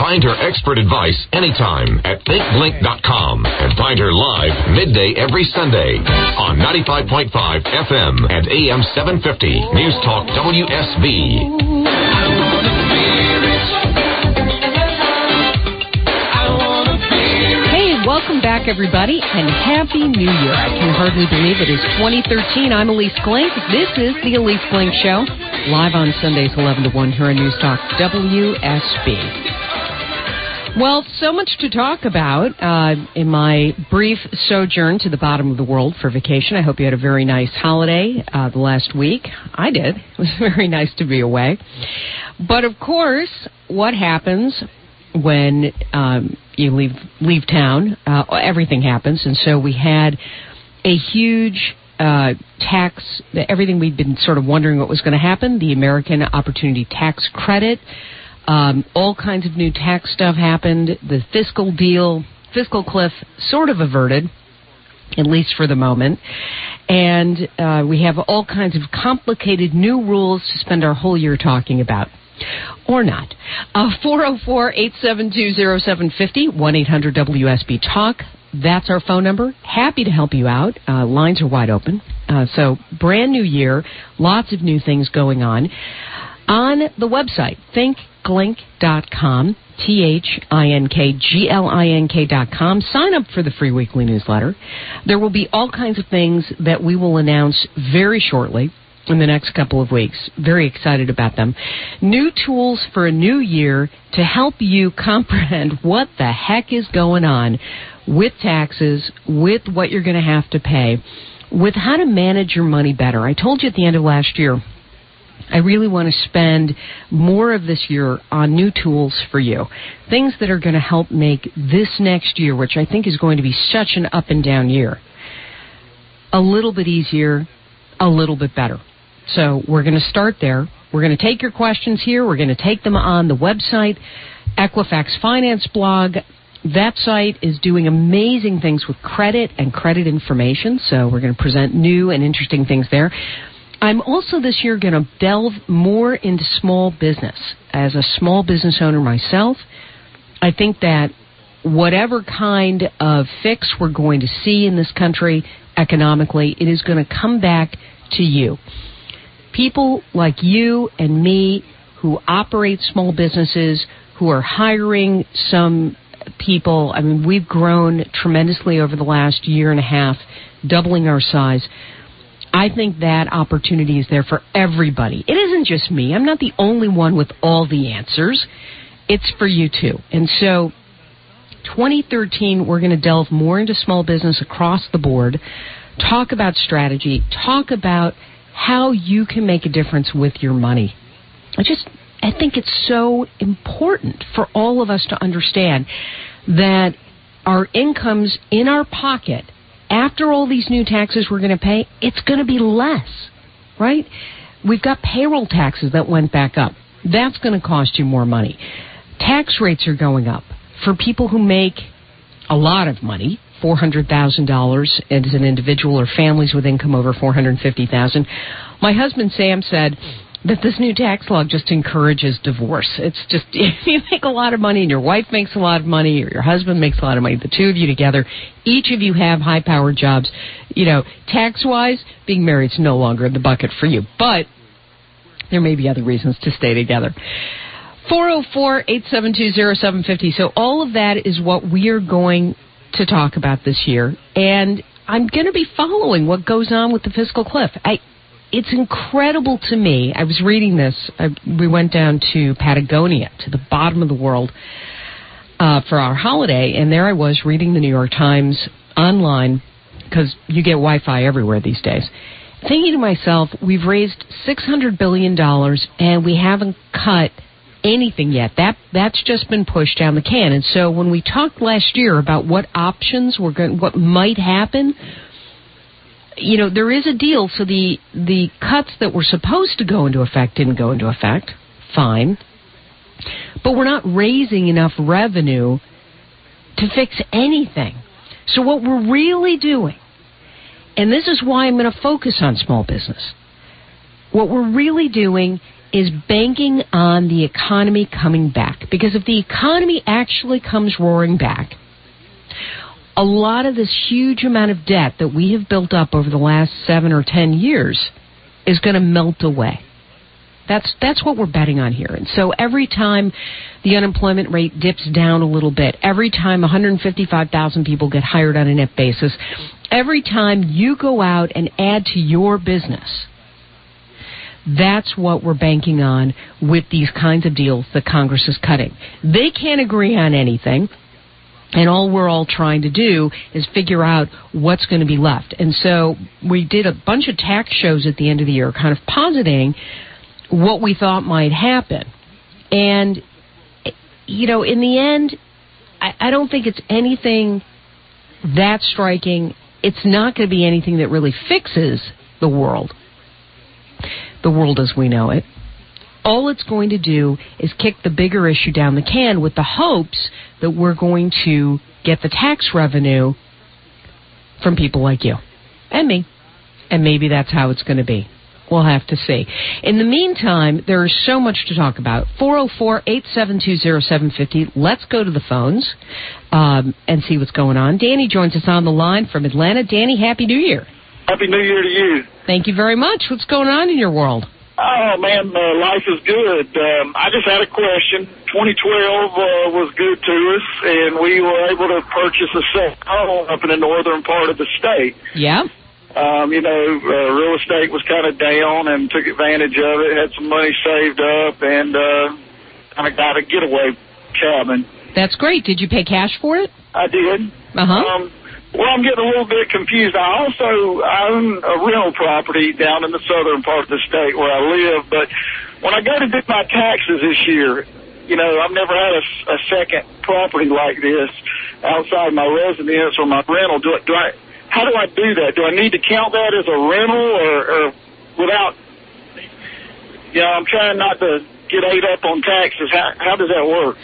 Find her expert advice anytime at thinkblink.com and find her live midday every Sunday on 95.5 FM and AM 750 News Talk WSB. Welcome back, everybody, and Happy New Year. I can hardly believe it is 2013. I'm Elise Glink. This is the Elise Glink Show, live on Sundays 11 to 1 here on News Talk WSB. Well, so much to talk about in my brief sojourn to the bottom of the world for vacation. I hope you had a very nice holiday the last week. I did. It was very nice to be away. But, of course, what happens when you leave town, everything happens. And so we had a huge tax, everything we'd been sort of wondering what was going to happen, the American Opportunity Tax Credit. All kinds of new tax stuff happened. The fiscal cliff sort of averted, at least for the moment. And we have all kinds of complicated new rules to spend our whole year talking about. Or not. 404-872-0750, 1-800-WSB-TALK. That's our phone number. Happy to help you out. Lines are wide open. So brand new year, lots of new things going on. On the website, thinkglink.com, thinkglink.com. Sign up for the free weekly newsletter. There will be all kinds of things that we will announce very shortly in the next couple of weeks. Very excited about them. New tools for a new year to help you comprehend what the heck is going on with taxes, with what you're going to have to pay, with how to manage your money better. I told you at the end of last year, I really want to spend more of this year on new tools for you. Things that are going to help make this next year, which I think is going to be such an up and down year, a little bit easier, a little bit better. So we're going to start there. We're going to take your questions here. We're going to take them on the website, Equifax Finance blog. That site is doing amazing things with credit and credit information, so we're going to present new and interesting things there. I'm also this year going to delve more into small business. As a small business owner myself, I think that whatever kind of fix we're going to see in this country economically, it is going to come back to you. People like you and me who operate small businesses, who are hiring some people. I mean, we've grown tremendously over the last year and a half, doubling our size. I think that opportunity is there for everybody. It isn't just me. I'm not the only one with all the answers. It's for you, too. And so 2013, we're going to delve more into small business across the board, talk about strategy, talk about how you can make a difference with your money. I think it's so important for all of us to understand that our incomes in our pocket, after all these new taxes we're going to pay, it's going to be less, right? We've got payroll taxes that went back up. That's going to cost you more money. Tax rates are going up. For people who make a lot of money, $400,000 as an individual, or families with income over $450,000. My husband Sam said that this new tax law just encourages divorce. It's just, if you make a lot of money and your wife makes a lot of money or your husband makes a lot of money, the two of you together, each of you have high-powered jobs, tax-wise, being married is no longer in the bucket for you. But there may be other reasons to stay together. 404-872-0750. So all of that is what we are going to talk about this year, and I'm going to be following what goes on with the fiscal cliff. It's incredible to me. I was reading this. We went down to Patagonia, to the bottom of the world, for our holiday, and there I was reading the New York Times online, because you get Wi-Fi everywhere these days, thinking to myself, we've raised $600 billion, and we haven't cut anything yet. That's just been pushed down the can. And so when we talked last year about what options what might happen, there is a deal. So the cuts that were supposed to go into effect didn't go into effect. Fine. But we're not raising enough revenue to fix anything. So what we're really doing, and this is why I'm going to focus on small business, what we're really doing is banking on the economy coming back. Because if the economy actually comes roaring back, a lot of this huge amount of debt that we have built up over the last 7 or 10 years is going to melt away. That's what we're betting on here. And so every time the unemployment rate dips down a little bit, every time 155,000 people get hired on a net basis, every time you go out and add to your business, that's what we're banking on with these kinds of deals that Congress is cutting. They can't agree on anything, and all we're all trying to do is figure out what's going to be left. And so we did a bunch of tax shows at the end of the year kind of positing what we thought might happen. And, you know, in the end, I don't think it's anything that striking. It's not going to be anything that really fixes the world as we know it. All it's going to do is kick the bigger issue down the can with the hopes that we're going to get the tax revenue from people like you and me. And maybe that's how it's going to be. We'll have to see. In the meantime, there is so much to talk about. 404-872-0750. Let's go to the phones and see what's going on. Danny joins us on the line from Atlanta. Danny, Happy New Year. Happy New Year to you. Thank you very much. What's going on in your world? Oh, man, life is good. I just had a question. 2012 was good to us, and we were able to purchase a second home up in the northern part of the state. Yeah. You know, real estate was kind of down and took advantage of it, had some money saved up, and kind of got a getaway cabin. That's great. Did you pay cash for it? I did. Uh-huh. Well, I'm getting a little bit confused. I also own a rental property down in the southern part of the state where I live, but when I go to do my taxes this year, you know, I've never had a second property like this outside my residence or my rental. How do I do that? Do I need to count that as a rental or without, you know, I'm trying not to get ate up on taxes. How does that work?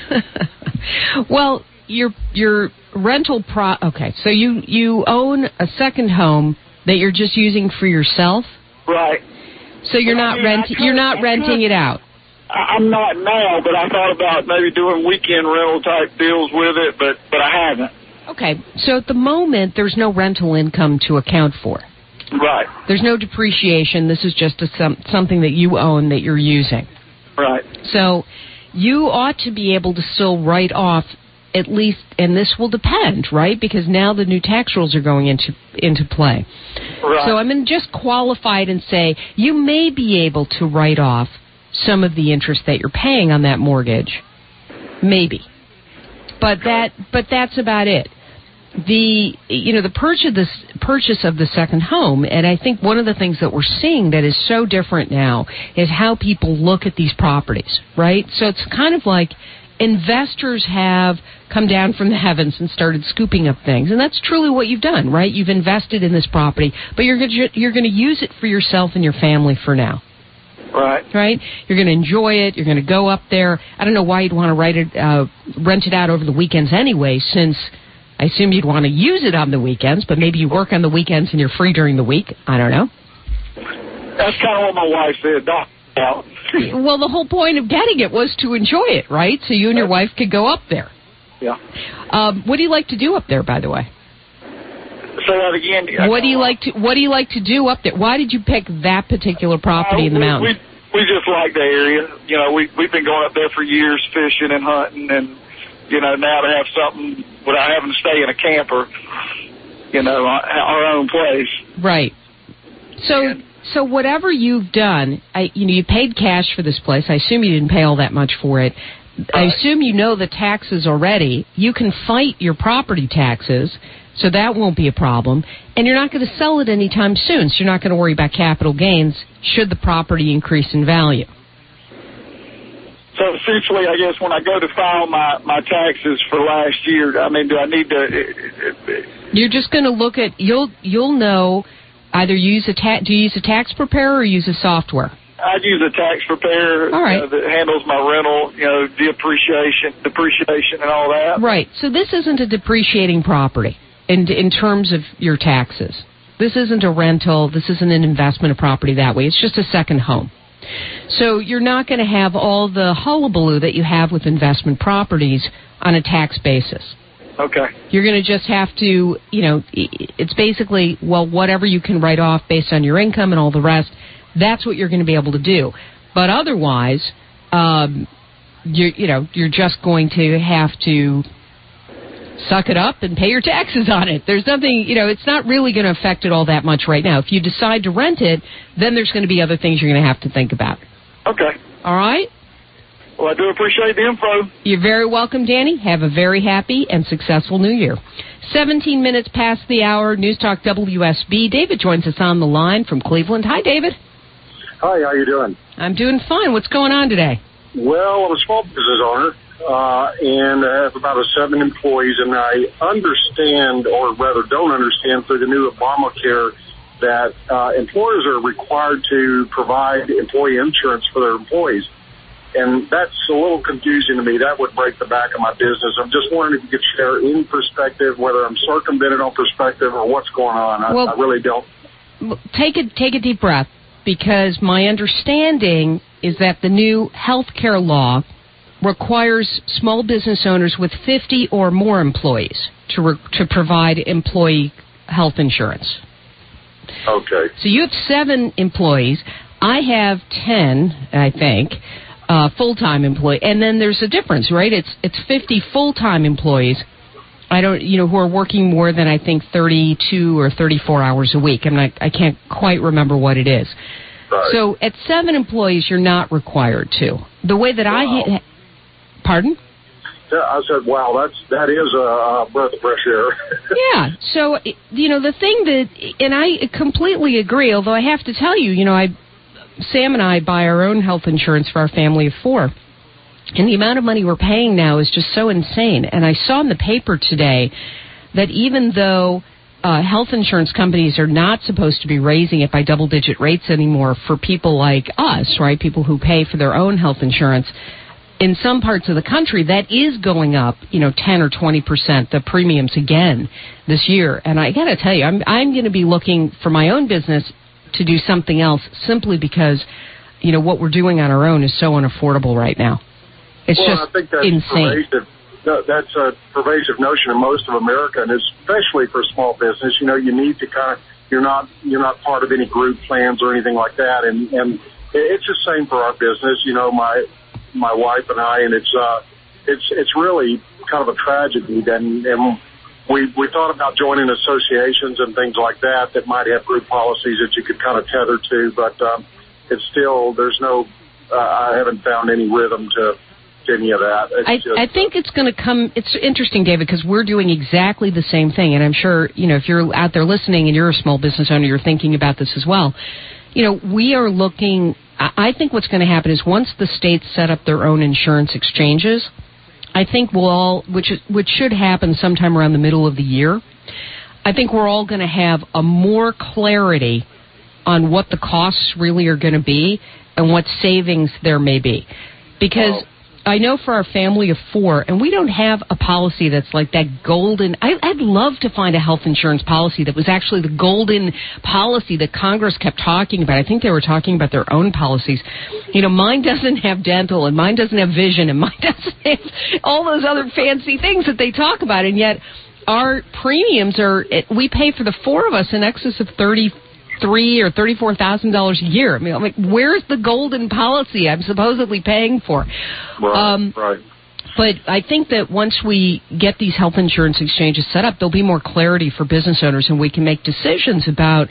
Well, your rental okay, so you own a second home that you're just using for yourself? Right. So you're not renting it out. I'm not now, but I thought about maybe doing weekend rental type deals with it, but I haven't. Okay, so at the moment, there's no rental income to account for. Right. There's no depreciation. This is just something that you own that you're using. Right. So you ought to be able to still write off at least, and this will depend, right? Because now the new tax rules are going into play. Right. So I'm going to just qualify it and say you may be able to write off some of the interest that you're paying on that mortgage. Maybe. But that's about it. The purchase of the second home, and I think one of the things that we're seeing that is so different now is how people look at these properties, right? So it's kind of like investors have come down from the heavens and started scooping up things, and that's truly what you've done, right? You've invested in this property, but you're going to use it for yourself and your family for now. Right? You're going to enjoy it. You're going to go up there. I don't know why you'd want to rent it out over the weekends anyway, since I assume you'd want to use it on the weekends, but maybe you work on the weekends and you're free during the week. I don't know. That's kind of what my wife said. Well, the whole point of getting it was to enjoy it, right? So you and your wife could go up there. Yeah. What do you like to do up there, by the way? Say that again. What do you like to do up there? Why did you pick that particular property in the mountains? We just like the area. You know, we've been going up there for years, fishing and hunting, and you know, now to have something without having to stay in a camper, you know, our own place. Right. So whatever you've done, you paid cash for this place. I assume you didn't pay all that much for it. I assume you know the taxes already. You can fight your property taxes, so that won't be a problem. And you're not going to sell it anytime soon, so you're not going to worry about capital gains should the property increase in value. So essentially, I guess when I go to file my taxes for last year, I mean, do I need to? You're just going to look at you'll know either do you use a tax preparer or use a software? I use a tax preparer that handles my rental, you know, depreciation and all that. Right. So this isn't a depreciating property in terms of your taxes. This isn't a rental. This isn't an investment of property that way. It's just a second home. So you're not going to have all the hullabaloo that you have with investment properties on a tax basis. Okay. You're going to just have to, it's basically, whatever you can write off based on your income and all the rest, that's what you're going to be able to do. But otherwise, you're just going to have to suck it up and pay your taxes on it. There's nothing, it's not really going to affect it all that much right now. If you decide to rent it, then there's going to be other things you're going to have to think about. Okay. All right? Well, I do appreciate the info. You're very welcome, Danny. Have a very happy and successful New Year. 17 minutes past the hour, News Talk WSB. David joins us on the line from Cleveland. Hi, David. Hi, how you doing? I'm doing fine. What's going on today? Well, I'm a small business owner, and I have about 7 employees, and I understand, or rather don't understand, through the new Obamacare that employers are required to provide employee insurance for their employees. And that's a little confusing to me. That would break the back of my business. I'm just wondering if you could share any perspective, whether I'm circumvented on perspective or what's going on. I really don't. Take a deep breath, because my understanding is that the new health care law requires small business owners with 50 or more employees to provide employee health insurance. Okay. So you have 7 employees. I have 10, I think. Full-time employee, and then there's a difference, right? It's 50 full-time employees. Who are working more than, I think, 32 or 34 hours a week. I can't quite remember what it is. Right. So at 7 employees, you're not required to. The way that pardon? Yeah, I said, wow, that is a breath of fresh air. Yeah. So the thing that, and I completely agree. Although I have to tell you, Sam and I buy our own health insurance for our family of 4. And the amount of money we're paying now is just so insane. And I saw in the paper today that even though health insurance companies are not supposed to be raising it by double-digit rates anymore for people like us, right, people who pay for their own health insurance, in some parts of the country that is going up, 10 or 20%, the premiums again this year. And I got to tell you, I'm going to be looking for my own business to do something else, simply because, what we're doing on our own is so unaffordable right now. It's just I think that's insane. That's a pervasive notion in most of America, and especially for small business. You need to you're not part of any group plans or anything like that, and it's the same for our business. My wife and I, and it's really kind of a tragedy. And we thought about joining associations and things like that might have group policies that you could kind of tether to, but it's still, there's no, I haven't found any rhythm to any of that. I think it's going to come, it's interesting, David, because we're doing exactly the same thing, and I'm sure, if you're out there listening and you're a small business owner, you're thinking about this as well. We are looking, I think what's going to happen is once the states set up their own insurance exchanges, I think we'll all, which should happen sometime around the middle of the year, I think we're all going to have a more clarity on what the costs really are going to be and what savings there may be. Because I know for our family of 4, and we don't have a policy that's like that golden, I'd love to find a health insurance policy that was actually the golden policy that Congress kept talking about. I think they were talking about their own policies. Mine doesn't have dental, and mine doesn't have vision, and mine doesn't have all those other fancy things that they talk about, and yet our premiums we pay for the 4 of us in excess of $33,000 or $34,000 a year. I'm like, where's the golden policy I'm supposedly paying for? Right. But I think that once we get these health insurance exchanges set up, there'll be more clarity for business owners, and we can make decisions about,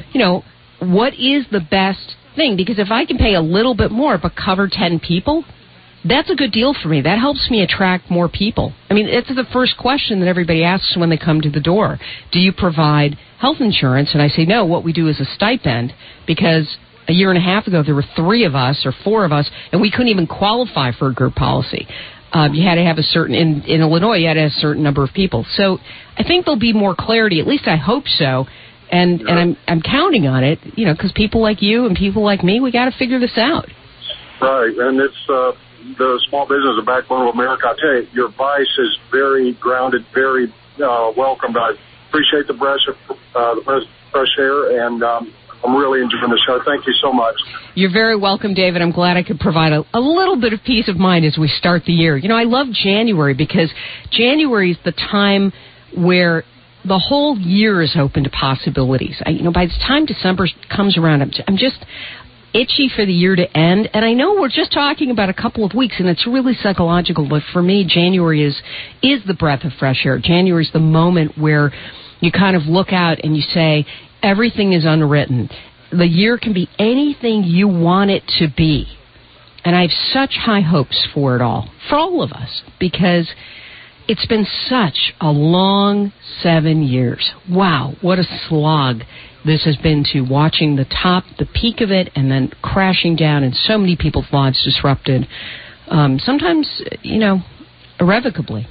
what is the best thing. Because if I can pay a little bit more but cover 10 people, that's a good deal for me. That helps me attract more people. It's the first question that everybody asks when they come to the door. Do you provide health insurance? And I say, no, what we do is a stipend, because a year and a half ago there were 3 of us or 4 of us, and we couldn't even qualify for a group policy. You had to have a certain, in Illinois, you had to have a certain number of people. So I think there'll be more clarity, at least I hope so. And I'm counting on it, because people like you and people like me, we got to figure this out. Right, and it's the small business, the backbone of America. I tell you, your advice is very grounded, very welcomed. I appreciate the fresh air, and I'm really enjoying the show. Thank you so much. You're very welcome, David. I'm glad I could provide a little bit of peace of mind as we start the year. You know, I love January because January is the time where the whole year is open to possibilities. By the time December comes around, I'm just itchy for the year to end. And I know we're just talking about a couple of weeks, and it's really psychological. But for me, January is the breath of fresh air. January is the moment where you kind of look out and you say, everything is unwritten. The year can be anything you want it to be. And I have such high hopes for it all, for all of us, because it's been such a long 7 years. Wow, what a slog this has been, to watching the peak of it, and then crashing down, and so many people's lives disrupted. Sometimes, irrevocably.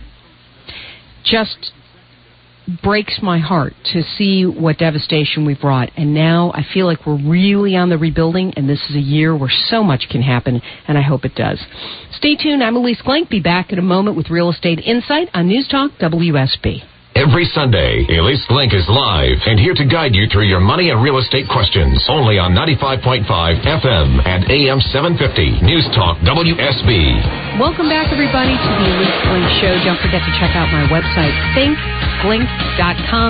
Just breaks my heart to see what devastation we've wrought. And now I feel like we're really on the rebuilding, and this is a year where so much can happen, and I hope it does. Stay tuned. I'm Elise Glenk. Be back in a moment with Real Estate Insight on News Talk WSB. Every Sunday, Elise Glenk is live and here to guide you through your money and real estate questions. Only on 95.5 FM and AM 750 News Talk WSB. Welcome back, everybody, to the Elise Glenk Show. Don't forget to check out my website, thinkglink.com,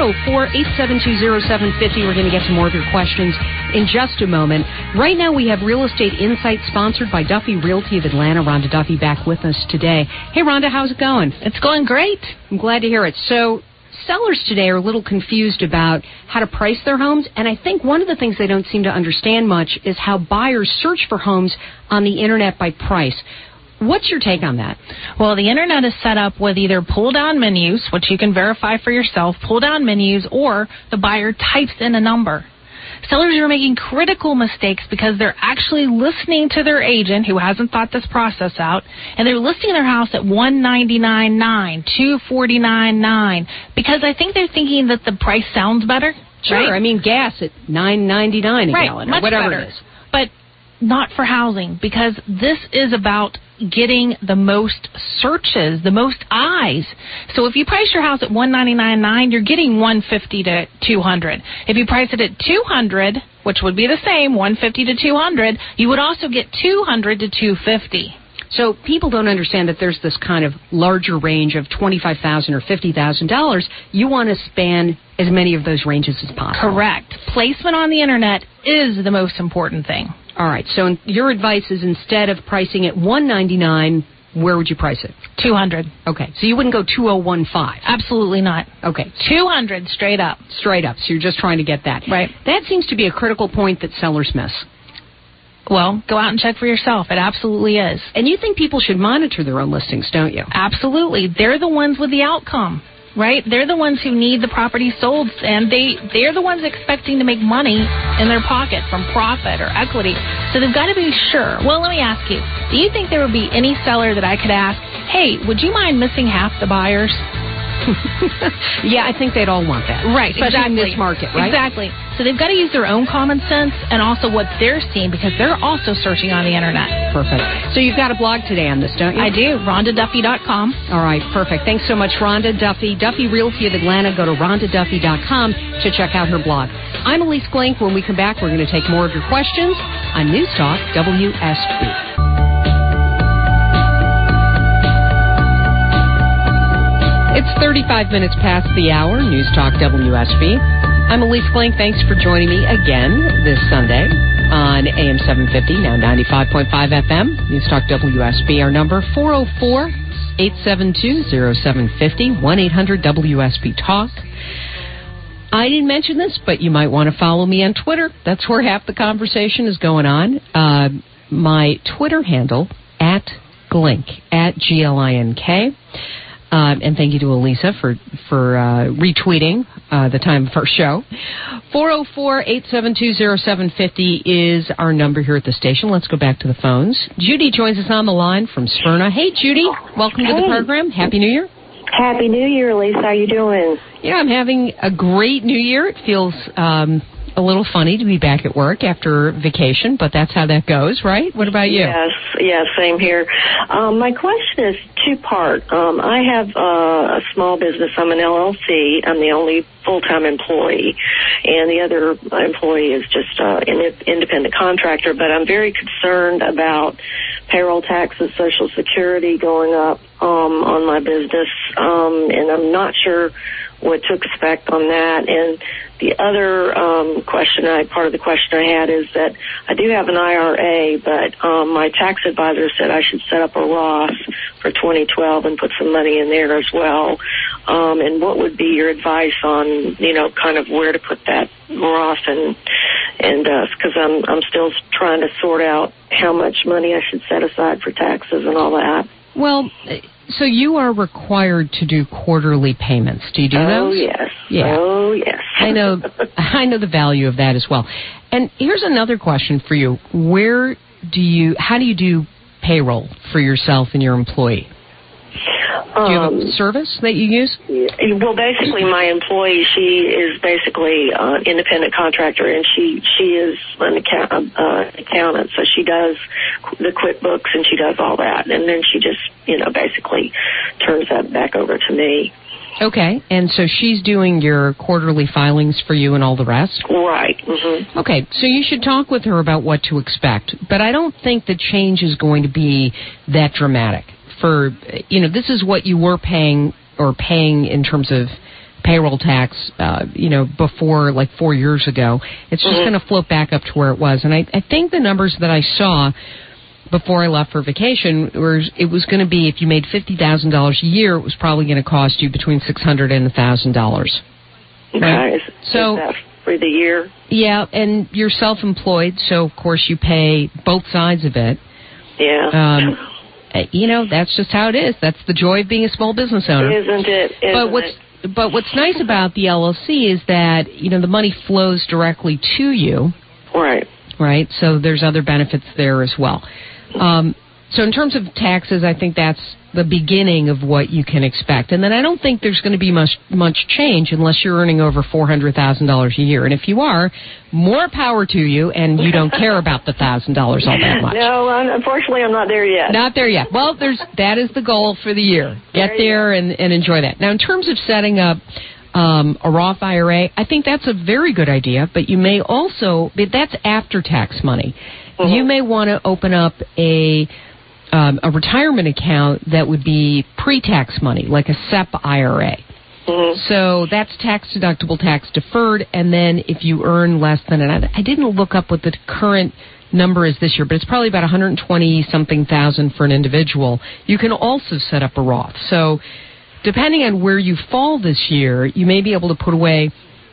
404-872-0750. We're going to get to more of your questions in just a moment. Right now, we have Real Estate Insight sponsored by Duffy Realty of Atlanta. Rhonda Duffy back with us today. Hey, Rhonda, how's it going? It's going great. I'm glad to hear it. So sellers today are a little confused about how to price their homes, and I think one of the things they don't seem to understand much is how buyers search for homes on the Internet by price. What's your take on that? Well, the Internet is set up with either pull-down menus, which you can verify for yourself, pull-down menus, or the buyer types in a number. Sellers are making critical mistakes because they're actually listening to their agent who hasn't thought this process out, and they're listing their house at $199,900, $249,900, because I think they're thinking that the price sounds better. Sure, right? I mean gas at $9.99 a gallon, or whatever better. it is. But not for housing, because this is about getting the most searches, the most eyes. So if you price your house at $199,900, you're getting $150 to $200. If you price it at $200, which would be the same, $150 to $200, you would also get $200 to $250. So people don't understand that there's this kind of larger range of $25,000 or $50,000. You want to span as many of those ranges as possible. Correct. Placement on the Internet is the most important thing. All right. So your advice is, instead of pricing at $199,000, where would you price it? $200. Okay. So you wouldn't go $201,500. Absolutely not. Okay. $200 straight up. Straight up. So you're just trying to get that. Right. That seems to be a critical point that sellers miss. Well, go out and check for yourself. It absolutely is. And you think people should monitor their own listings, don't you? Absolutely. They're the ones with the outcome, right? They're the ones who need the property sold, and they're the ones expecting to make money in their pocket from profit or equity. So they've got to be sure. Well, let me ask you, do you think there would be any seller that I could ask, hey, would you mind missing half the buyers? Yeah, I think they'd all want that. Right, especially exactly. in this market, right? Exactly. So they've got to use their own common sense and also what they're seeing, because they're also searching on the Internet. Perfect. So you've got a blog today on this, don't you? I do, RhondaDuffy.com. All right, perfect. Thanks so much, Rhonda Duffy. Duffy Realty of Atlanta. Go to RhondaDuffy.com to check out her blog. I'm Elise Glenk. When we come back, we're going to take more of your questions on News Talk WSB. It's 35 minutes past the hour, News Talk WSB. I'm Elise Glenk. Thanks for joining me again this Sunday on AM 750, now 95.5 FM. News Talk WSB. Our number, 404-872-0750, 1-800-WSB-TALK. I didn't mention this, but you might want to follow me on Twitter. That's where half the conversation is going on. My Twitter handle, @Glink, @GLINK. And thank you to Elisa for retweeting the time of our show. 404-872-0750 is our number here at the station. Let's go back to the phones. Judy joins us on the line from Smyrna. Hey, Judy. Welcome to the program. Happy New Year. Happy New Year, Lisa. How you doing? Yeah, I'm having a great New Year. It feels a little funny to be back at work after vacation, but that's how that goes, right? What about you? Yes, same here. My question is two-part. I have a small business. I'm an LLC. I'm the only full-time employee, and the other employee is just an independent contractor, but I'm very concerned about payroll taxes, Social Security going up on my business, and I'm not sure what to expect on that. And the other part of the question I had is that I do have an IRA, but my tax advisor said I should set up a Roth for 2012 and put some money in there as well. And what would be your advice on, kind of where to put that Roth and because I'm still trying to sort out how much money I should set aside for taxes and all that. Well, so you are required to do quarterly payments. Do you do those? Oh, yes. Yeah. Oh, yes. I know the value of that as well. And here's another question for you. How do you do payroll for yourself and your employee? Do you have a service that you use? Well, basically, my employee, she is basically an independent contractor, and she is an accountant, so she does the QuickBooks, and she does all that, and then she just, basically turns that back over to me. Okay, and so she's doing your quarterly filings for you and all the rest? Right. Mm-hmm. Okay, so you should talk with her about what to expect, but I don't think the change is going to be that dramatic. This is what you were paying in terms of payroll tax, before like 4 years ago. It's just going to float back up to where it was. And I think the numbers that I saw before I left for vacation it was going to be, if you made $50,000 a year, it was probably going to cost you between $600 and $1,000. Okay. Right? So, is that for the year? Yeah, and you're self-employed, so of course you pay both sides of it. Yeah. That's just how it is. That's the joy of being a small business owner. Isn't it? But what's nice about the LLC is that, the money flows directly to you. Right. Right? So there's other benefits there as well. So in terms of taxes, I think that's the beginning of what you can expect. And then I don't think there's going to be much change unless you're earning over $400,000 a year. And if you are, more power to you, and you don't care about the $1,000 all that much. No, unfortunately, I'm not there yet. Not there yet. Well, that is the goal for the year. Get there and enjoy that. Now, in terms of setting up a Roth IRA, I think that's a very good idea, but you may also, that's after-tax money. Mm-hmm. You may want to open up a retirement account that would be pre-tax money, like a SEP IRA. Mm-hmm. So that's tax-deductible, tax-deferred, and then if you earn less than I didn't look up what the current number is this year, but it's probably about $120-something thousand for an individual. You can also set up a Roth. So depending on where you fall this year, you may be able to put away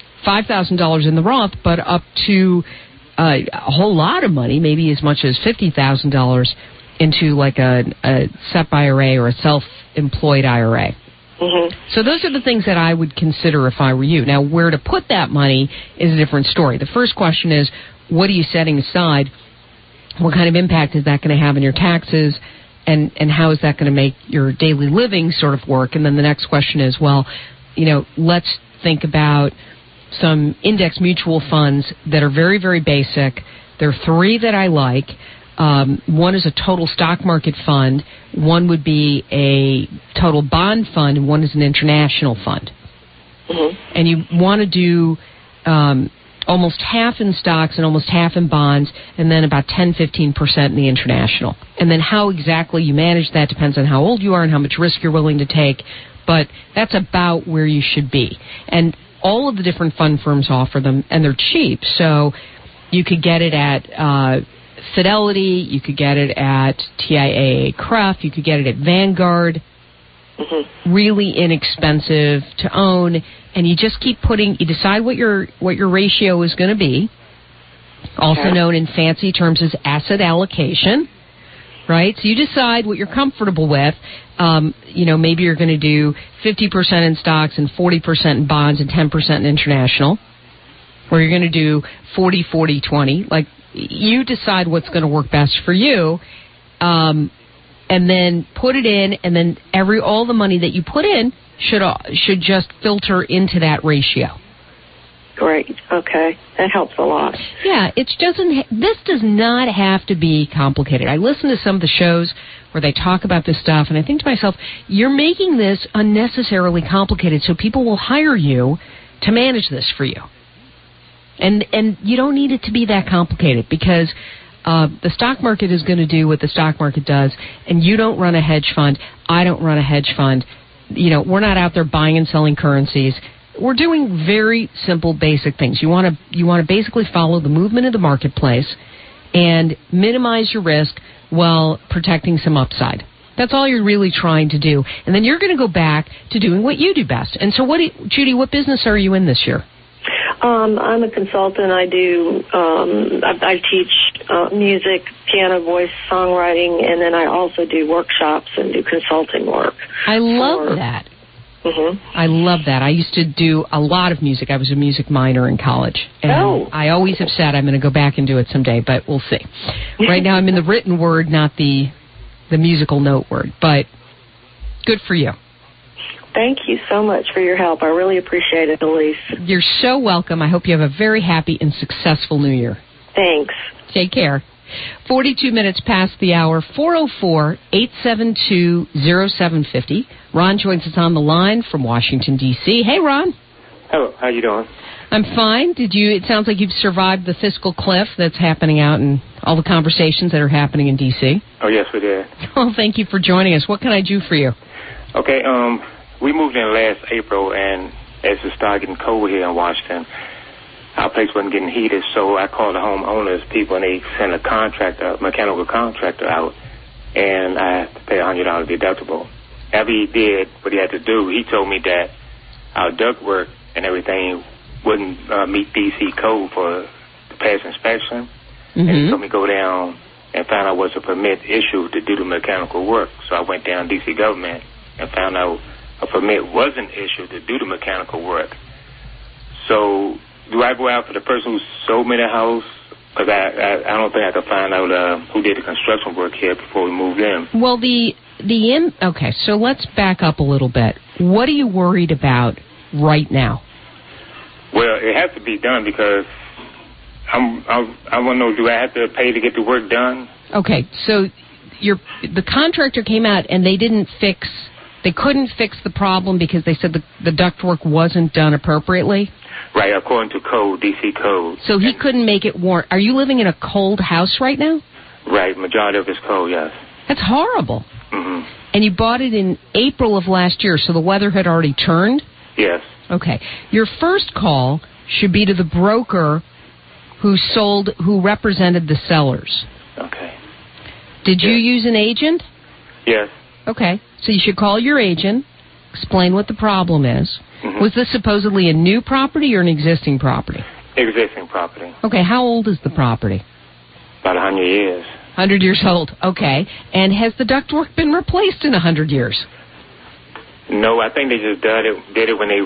$5,000 in the Roth, but up to a whole lot of money, maybe as much as $50,000 into like a SEP IRA or a self-employed IRA. Mm-hmm. So those are the things that I would consider if I were you. Now, where to put that money is a different story. The first question is, what are you setting aside? What kind of impact is that going to have on your taxes? And how is that going to make your daily living sort of work? And then the next question is, let's think about some index mutual funds that are very, very basic. There are three that I like. One is a total stock market fund, one would be a total bond fund, and one is an international fund. Mm-hmm. And you want to do almost half in stocks and almost half in bonds, and then about 10-15% in the international. And then how exactly you manage that depends on how old you are and how much risk you're willing to take, but that's about where you should be. And all of the different fund firms offer them, and they're cheap, so you could get it at Fidelity, you could get it at TIAA-CREF, you could get it at Vanguard. Mm-hmm. Really inexpensive to own, and you just keep you decide what your ratio is going to be, also known in fancy terms as asset allocation, right? So you decide what you're comfortable with. Maybe you're going to do 50% in stocks and 40% in bonds and 10% in international, or you're going to do 40-40-20. Like, you decide what's going to work best for you, and then put it in, and then all the money that you put in should just filter into that ratio. Great. Okay. That helps a lot. Yeah, this does not have to be complicated. I listen to some of the shows where they talk about this stuff, and I think to myself, you're making this unnecessarily complicated, so people will hire you to manage this for you. And you don't need it to be that complicated, because the stock market is going to do what the stock market does, and you don't run a hedge fund. I don't run a hedge fund. We're not out there buying and selling currencies. We're doing very simple, basic things. You want to basically follow the movement of the marketplace and minimize your risk while protecting some upside. That's all you're really trying to do. And then you're going to go back to doing what you do best. And so, Judy, what business are you in this year? I'm a consultant. I do. I teach music, piano, voice, songwriting, and then I also do workshops and do consulting work. I love that. Mm-hmm. I love that. I used to do a lot of music. I was a music minor in college. And I always have said I'm going to go back and do it someday, but we'll see. Right now I'm in the written word, not the musical note word. But good for you. Thank you so much for your help. I really appreciate it, Elise. You're so welcome. I hope you have a very happy and successful New Year. Thanks. Take care. 42 minutes past the hour, 404-872-0750. Ron joins us on the line from Washington, D.C. Hey, Ron. Hello. How you doing? I'm fine. It sounds like you've survived the fiscal cliff that's happening out and all the conversations that are happening in D.C. Oh, yes, we did. Well, thank you for joining us. What can I do for you? Okay, we moved in last April, and as it started getting cold here in Washington, our place wasn't getting heated, so I called the homeowners people, and they sent a mechanical contractor out, and I had to pay $100 deductible. After he did what he had to do, he told me that our ductwork and everything wouldn't meet D.C. code for the pass inspection, and he told me to go down and find out what's a permit issue to do the mechanical work. So I went down to D.C. government and found out a permit wasn't issued to do the mechanical work. So do I go out for the person who sold me the house? Because I don't think I could find out who did the construction work here before we moved in. Well, okay, so let's back up a little bit. What are you worried about right now? Well, it has to be done because I want to know, do I have to pay to get the work done? Okay, so the contractor came out and they couldn't fix the problem because they said the ductwork wasn't done appropriately? Right, according to code, D.C. code. So he couldn't make it warm. Are you living in a cold house right now? Right, majority of it's cold, yes. That's horrible. Mm-hmm. And you bought it in April of last year, so the weather had already turned? Yes. Okay. Your first call should be to the broker who represented the sellers. Okay. Did you use an agent? Yes. Okay. So you should call your agent, explain what the problem is. Mm-hmm. Was this supposedly a new property or an existing property? Existing property. Okay. How old is the property? About 100 years. 100 years old. Okay. And has the ductwork been replaced in 100 years? No, I think they just did it when they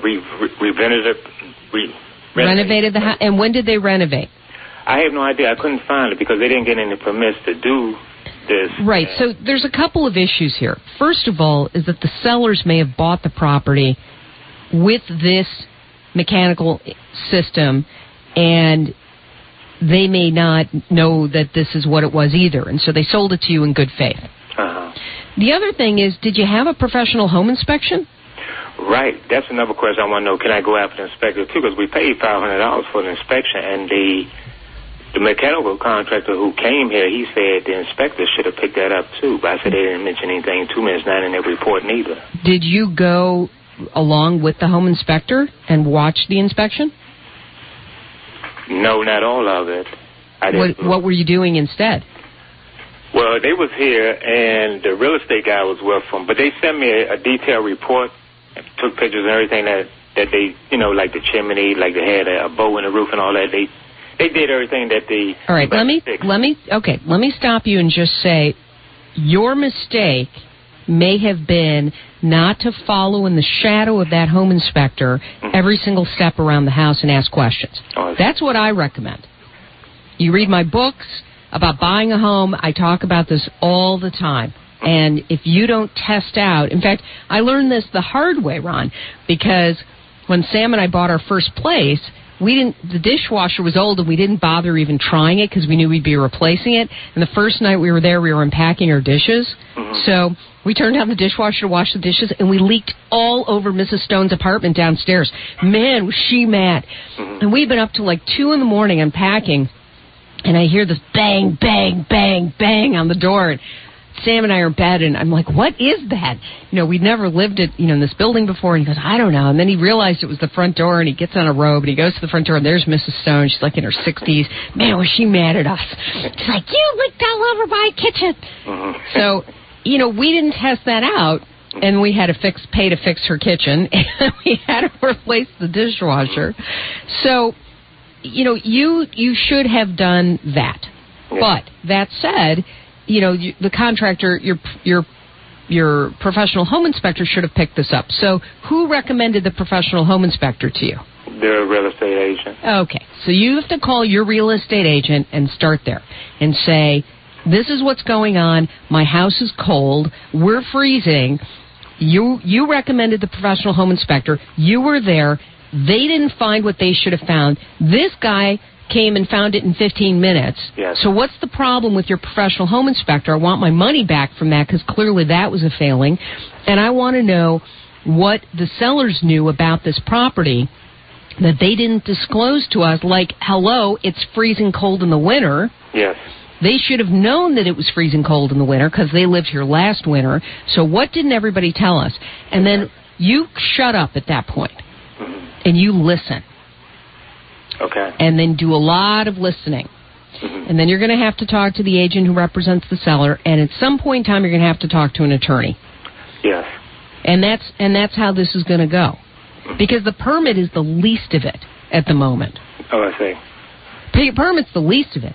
renovated the house. And when did they renovate? I have no idea. I couldn't find it because they didn't get any permits to do this. Right. So there's a couple of issues here. First of all is that the sellers may have bought the property with this mechanical system, and they may not know that this is what it was either, and so they sold it to you in good faith. Uh-huh. The other thing is, did you have a professional home inspection? Right. That's another question I want to know. Can I go after the inspector, too? Because we paid $500 for the inspection, and the mechanical contractor who came here, he said the inspector should have picked that up, too. But I said they didn't mention anything to me. It's not in their report neither. Did you go along with the home inspector and watch the inspection? No, not all of it. I didn't. What were you doing instead? Well, they was here, and the real estate guy was with them. But they sent me a detailed report, and took pictures and everything that they, like the chimney, like they had a bow in the roof and all that. They did everything that they. All right, let me stop you and just say, your mistake may have been not to follow in the shadow of that home inspector every single step around the house and ask questions. That's what I recommend. You read my books about buying a home. I talk about this all the time. And if you don't test out, in fact, I learned this the hard way, Ron, because when Sam and I bought our first place, the dishwasher was old and we didn't bother even trying it because we knew we'd be replacing it. And the first night we were there, we were unpacking our dishes. So we turned on the dishwasher to wash the dishes, and we leaked all over Mrs. Stone's apartment downstairs. Man, was she mad. And we'd been up till like 2 in the morning unpacking, and I hear this bang, bang, bang, bang on the door. And Sam and I are in bed, and I'm like, what is that? We'd never lived in this building before. And he goes, I don't know. And then he realized it was the front door, and he gets on a robe, and he goes to the front door, and there's Mrs. Stone. She's like in her 60s. Man, was she mad at us. She's like, you licked all over my kitchen. So, we didn't test that out, and we had to pay to fix her kitchen, and we had to replace the dishwasher. So, you should have done that. But that said, the contractor, your professional home inspector should have picked this up. So who recommended the professional home inspector to you? The real estate agent. Okay. So you have to call your real estate agent and start there and say, this is what's going on. My house is cold. We're freezing. You recommended the professional home inspector. You were there. They didn't find what they should have found. This guy came and found it in 15 minutes. Yes. So what's the problem with your professional home inspector? I want my money back from that because clearly that was a failing. And I want to know what the sellers knew about this property that they didn't disclose to us, like, hello, it's freezing cold in the winter. Yes. They should have known that it was freezing cold in the winter because they lived here last winter. So what didn't everybody tell us? And then you shut up at that point and you listen. Okay. And then do a lot of listening. And then you're going to have to talk to the agent who represents the seller, and at some point in time you're going to have to talk to an attorney. Yes. And that's how this is going to go. Because the permit is the least of it at the moment. Oh, I see. Permit's the least of it.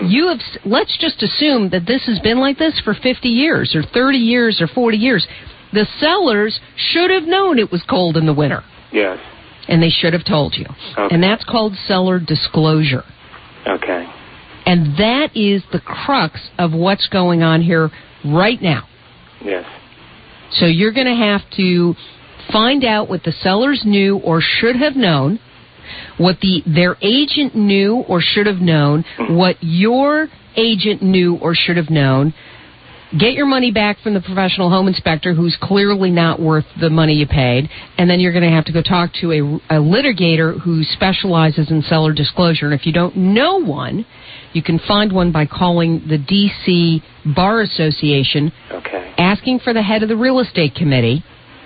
Let's just assume that this has been like this for 50 years or 30 years or 40 years. The sellers should have known it was cold in the winter. Yes. And they should have told you. Okay. And that's called seller disclosure. Okay. And that is the crux of what's going on here right now. Yes. So you're going to have to find out what the sellers knew or should have known, what their agent knew or should have known, what your agent knew or should have known. Get your money back from the professional home inspector who's clearly not worth the money you paid, and then you're going to have to go talk to a litigator who specializes in seller disclosure. And if you don't know one, you can find one by calling the D.C. Bar Association, asking for the head of the real estate committee,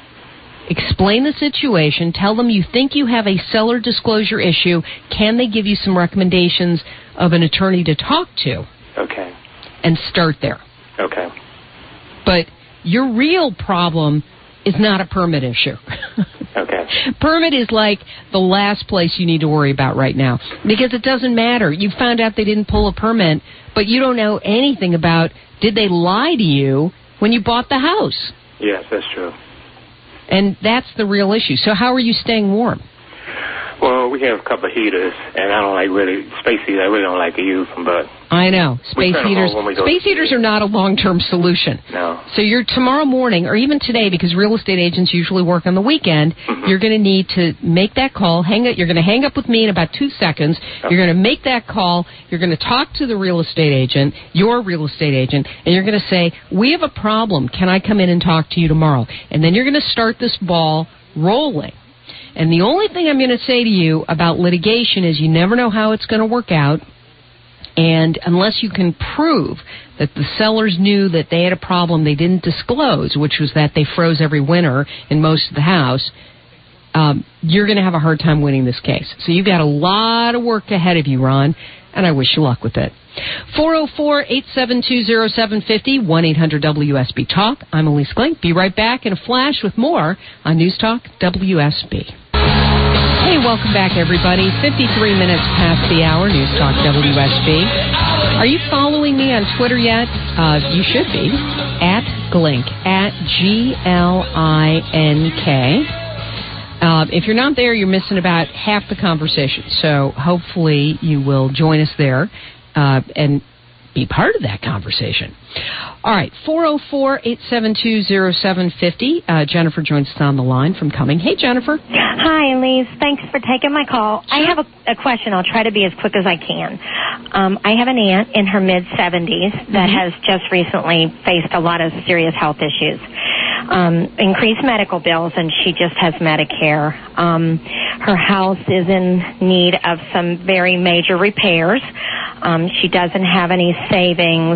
explain the situation, tell them you think you have a seller disclosure issue. Can they give you some recommendations of an attorney to talk to? Okay. And start there. Okay. But your real problem is not a permit issue. Okay. Permit is like the last place you need to worry about right now because it doesn't matter. You found out they didn't pull a permit, but you don't know anything about did they lie to you when you bought the house. Yes, that's true. And that's the real issue. So how are you staying warm? Well, we have a couple of heaters, and I don't like space heaters. I really don't like to use them, but I know space heaters are not a long-term solution. No. So you're tomorrow morning, or even today, because real estate agents usually work on the weekend. You're going to need to make that call. You're going to hang up with me in about 2 seconds. Okay. You're going to make that call. You're going to talk to the real estate agent, your real estate agent, and you're going to say, "We have a problem. Can I come in and talk to you tomorrow?" And then you're going to start this ball rolling. And the only thing I'm going to say to you about litigation is you never know how it's going to work out. And unless you can prove that the sellers knew that they had a problem they didn't disclose, which was that they froze every winter in most of the house, you're going to have a hard time winning this case. So you've got a lot of work ahead of you, Ron, and I wish you luck with it. 404-872-0750, 1-800-WSB-TALK. I'm Elise Glink. Be right back in a flash with more on News Talk WSB. Hey, welcome back, everybody. 53 minutes past the hour, News Talk WSB. Are you following me on Twitter yet? You should be. At Glink, at Glink. If you're not there, you're missing about half the conversation. So hopefully you will join us there and be part of that conversation. All right, 404-872-0750. Jennifer joins us on the line from Cumming. Hey, Jennifer. Hi, Elise. Thanks for taking my call. I have a question. I'll try to be as quick as I can. I have an aunt in her mid-70s that has just recently faced a lot of serious health issues. Increased medical bills, and she just has Medicare. Her house is in need of some very major repairs. She doesn't have any savings.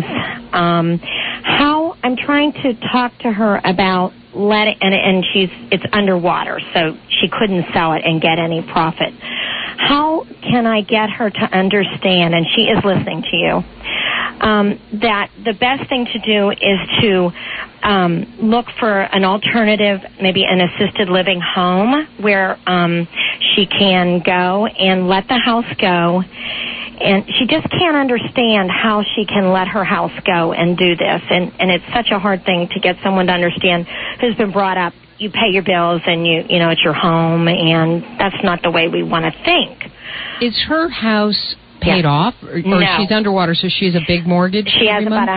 I'm trying to talk to her about it's underwater, so she couldn't sell it and get any profit. How can I get her to understand, and she is listening to you, that the best thing to do is to look for an alternative, maybe an assisted living home where she can go and let the house go. And she just can't understand how she can let her house go and do this. And it's such a hard thing to get someone to understand who's been brought up. You pay your bills and you know, it's your home, and that's not the way we want to think. Is her house paid off, or no. She's underwater, so she has a big mortgage? She has about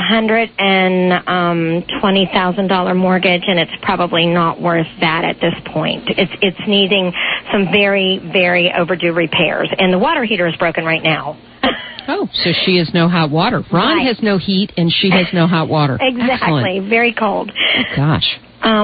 $120,000 mortgage, and it's probably not worth that at this point. It's needing some very, very overdue repairs, and the water heater is broken right now. Oh, so she has no hot water. Ron has no heat, and she has no hot water. Exactly. Excellent. Very cold. Oh, gosh.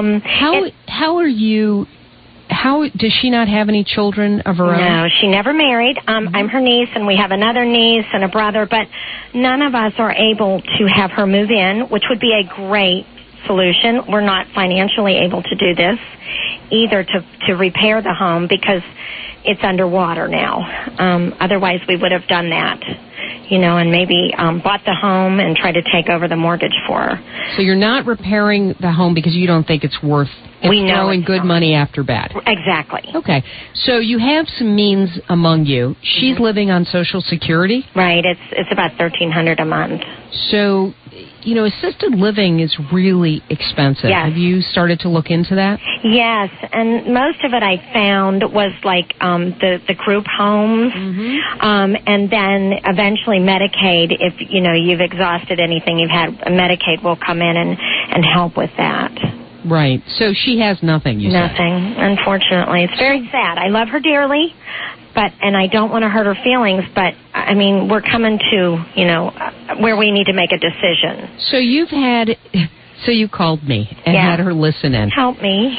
How are you... How does she not have any children of her own? No, she never married. I'm her niece, and we have another niece and a brother, but none of us are able to have her move in, which would be a great solution. We're not financially able to do this, either to repair the home because it's underwater now. Otherwise, we would have done that, you know, and maybe bought the home and tried to take over the mortgage for her. So you're not repairing the home because you don't think it's worth throwing good money after bad. Exactly. Okay. So you have some means among you. She's living on Social Security? Right. It's about $1,300 a month. So, you know, assisted living is really expensive. Yes. Have you started to look into that? Yes, and most of it I found was like the group homes, and then eventually Medicaid. If you know you've exhausted anything you've had, Medicaid will come in and help with that. Right. So she has nothing. You Nothing, said. unfortunately. It's very sad. I love her dearly, and I don't want to hurt her feelings. But I mean, we're coming to where we need to make a decision. So you've had. So you called me and had her listen in. Help me.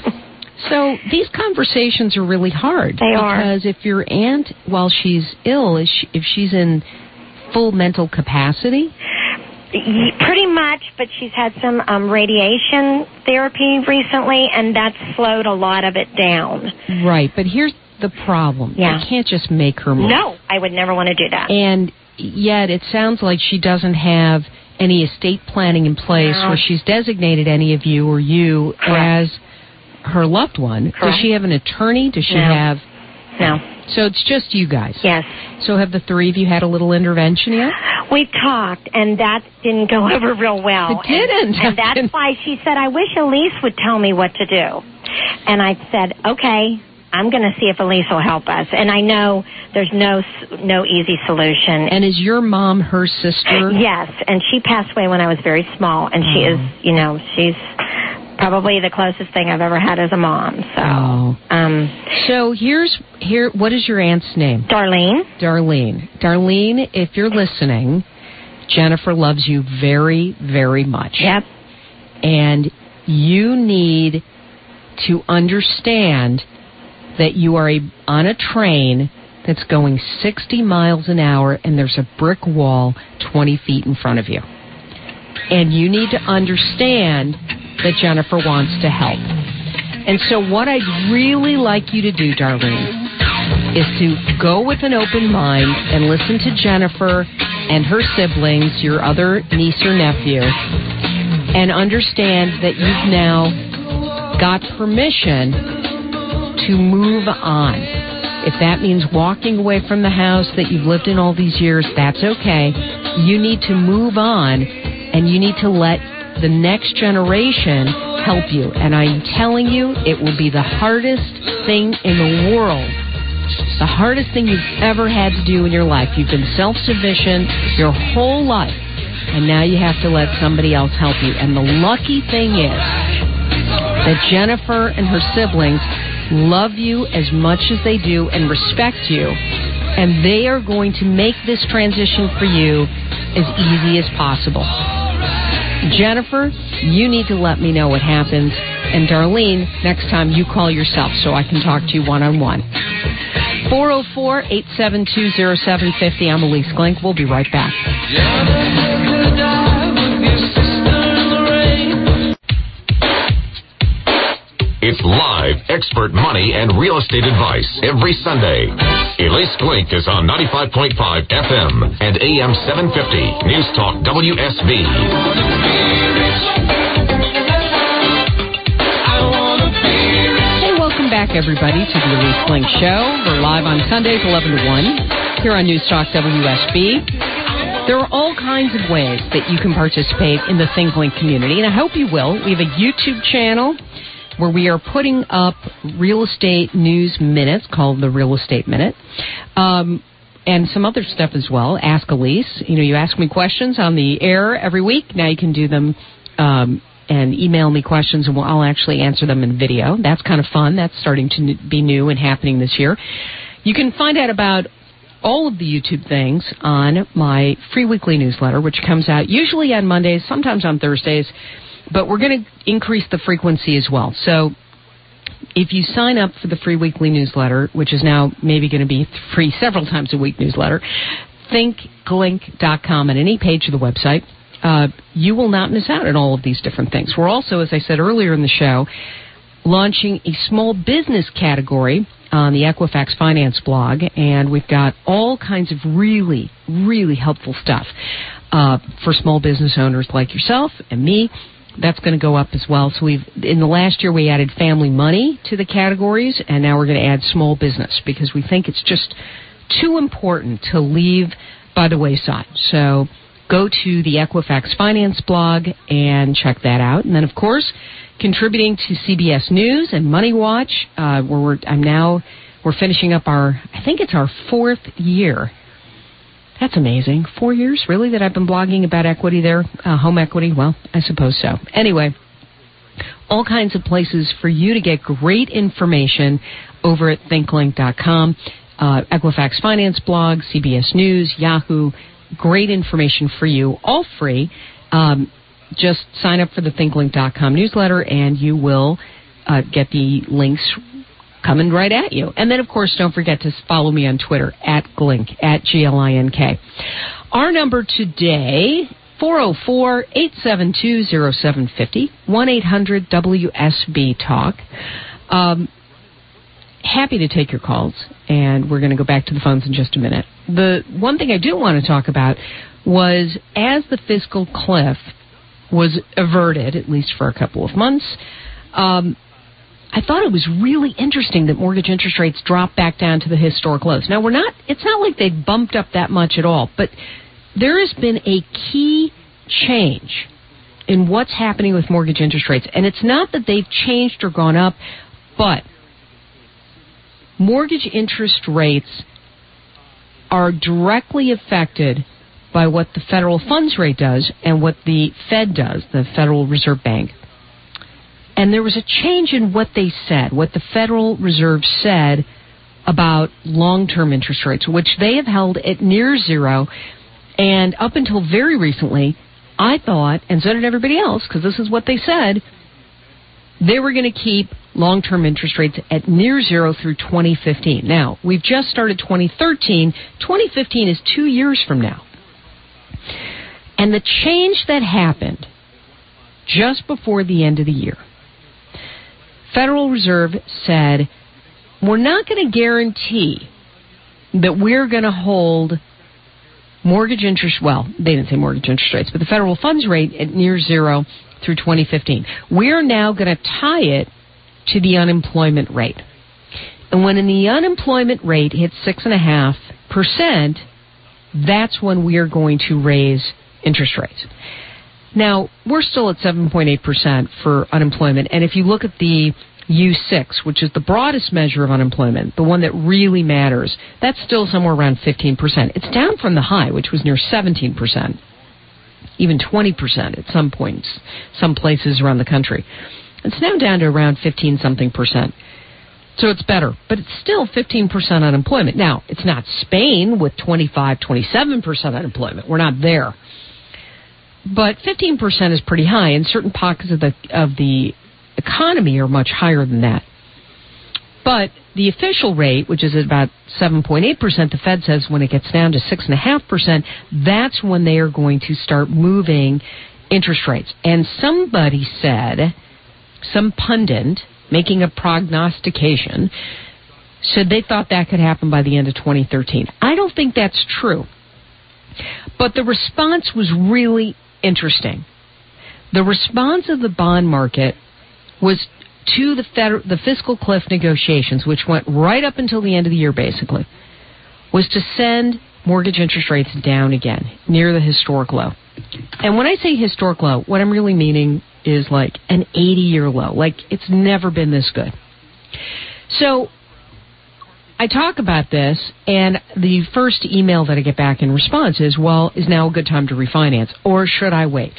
So these conversations are really hard. They are. Because if your aunt, while she's ill, if she's in full mental capacity? Pretty much, but she's had some radiation therapy recently, and that's slowed a lot of it down. Right, but here's the problem. Yeah. You can't just make her move. No, I would never want to do that. And yet it sounds like she doesn't have any estate planning in place where she's designated any of you or you as her loved one. Correct. Does she have an attorney? Does she have... No. So it's just you guys? Yes. So have the three of you had a little intervention yet? We've talked, and that didn't go over real well. It didn't. And that's why she said, I wish Elise would tell me what to do. And I said, okay, I'm going to see if Elise will help us. And I know there's no easy solution. And is your mom her sister? Yes, and she passed away when I was very small, and she is, she's probably the closest thing I've ever had as a mom. So, so what is your aunt's name? Darlene. Darlene, if you're listening, Jennifer loves you very, very much. Yep. And you need to understand that you are on a train that's going 60 miles an hour and there's a brick wall 20 feet in front of you. And you need to understand that Jennifer wants to help. And so what I'd really like you to do, Darlene, is to go with an open mind and listen to Jennifer and her siblings, your other niece or nephew, and understand that you've now got permission to move on. If that means walking away from the house that you've lived in all these years, that's okay. You need to move on, and you need to let the next generation help you. And I'm telling you, it will be the hardest thing in the world The hardest thing you've ever had to do in your life. You've been self-sufficient your whole life, and now you have to let somebody else help you. And the lucky thing is that Jennifer and her siblings love you as much as they do and respect you, and they are going to make this transition for you as easy as possible. Jennifer, you need to let me know what happens. And Darlene, next time you call yourself so I can talk to you one-on-one. 404-872-0750. I'm Elise Glink. We'll be right back. It's live expert money and real estate advice every Sunday. Elise Glink is on 95.5 FM and AM 750 News Talk WSB. Hey, welcome back, everybody, to the Elise Glink Show. We're live on Sundays, 11 to 1, here on News Talk WSB. There are all kinds of ways that you can participate in the ThinkLink community, and I hope you will. We have a YouTube channel where we are putting up real estate news minutes called the Real Estate Minute, and some other stuff as well. Ask Elise. You ask me questions on the air every week. Now you can do them and email me questions, and I'll actually answer them in video. That's kind of fun. That's starting to be new and happening this year. You can find out about all of the YouTube things on my free weekly newsletter, which comes out usually on Mondays, sometimes on Thursdays, but we're going to increase the frequency as well. So if you sign up for the free weekly newsletter, which is now maybe going to be free several times a week newsletter, thinkglink.com, on any page of the website, you will not miss out on all of these different things. We're also, as I said earlier in the show, launching a small business category on the Equifax Finance blog, and we've got all kinds of really, really helpful stuff for small business owners like yourself and me. That's going to go up as well. So in the last year, we added family money to the categories, and now we're going to add small business because we think it's just too important to leave by the wayside. So go to the Equifax Finance blog and check that out. And then, of course, contributing to CBS News and Money Watch, we're finishing up I think it's our 4th year. That's amazing. 4 years, really, that I've been blogging about equity there? Home equity? Well, I suppose so. Anyway, all kinds of places for you to get great information over at thinklink.com. Equifax Finance blog, CBS News, Yahoo. Great information for you, all free. Just sign up for the thinklink.com newsletter, and you will get the links coming right at you. And then, of course, don't forget to follow me on Twitter, @Glink, @GLINK. Our number today, 404-872-0750, 1-800-WSB-TALK. Happy to take your calls, and we're going to go back to the phones in just a minute. The one thing I do want to talk about was, as the fiscal cliff was averted, at least for a couple of months, I thought it was really interesting that mortgage interest rates dropped back down to the historic lows. Now, it's not like they bumped up that much at all, but there has been a key change in what's happening with mortgage interest rates. And it's not that they've changed or gone up, but mortgage interest rates are directly affected by what the federal funds rate does and what the Fed does, the Federal Reserve Bank. And there was a change in what they said, what the Federal Reserve said about long-term interest rates, which they have held at near zero. And up until very recently, I thought, and so did everybody else, because this is what they said, they were going to keep long-term interest rates at near zero through 2015. Now, we've just started 2013. 2015 is 2 years from now. And the change that happened just before the end of the year, Federal Reserve said, we're not going to guarantee that we're going to hold mortgage interest, well, they didn't say mortgage interest rates, but the federal funds rate at near zero through 2015. We're now going to tie it to the unemployment rate. And when the unemployment rate hits 6.5%, that's when we are going to raise interest rates. Now, we're still at 7.8% for unemployment, and if you look at the U6, which is the broadest measure of unemployment, the one that really matters, that's still somewhere around 15%. It's down from the high, which was near 17%, even 20% at some points, some places around the country. It's now down to around 15-something%. So it's better, but it's still 15% unemployment. Now, it's not Spain with 25, 27% unemployment. We're not there. But 15% is pretty high, and certain pockets of the economy are much higher than that. But the official rate, which is at about 7.8%, the Fed says when it gets down to 6.5%, that's when they are going to start moving interest rates. And somebody said, some pundit making a prognostication, said they thought that could happen by the end of 2013. I don't think that's true. But the response was really interesting. The response of the bond market was to the fiscal cliff negotiations, which went right up until the end of the year, basically, was to send mortgage interest rates down again, near the historic low. And when I say historic low, what I'm really meaning is like an 80-year low. Like, it's never been this good. So I talk about this, and the first email that I get back in response is, well, is now a good time to refinance, or should I wait?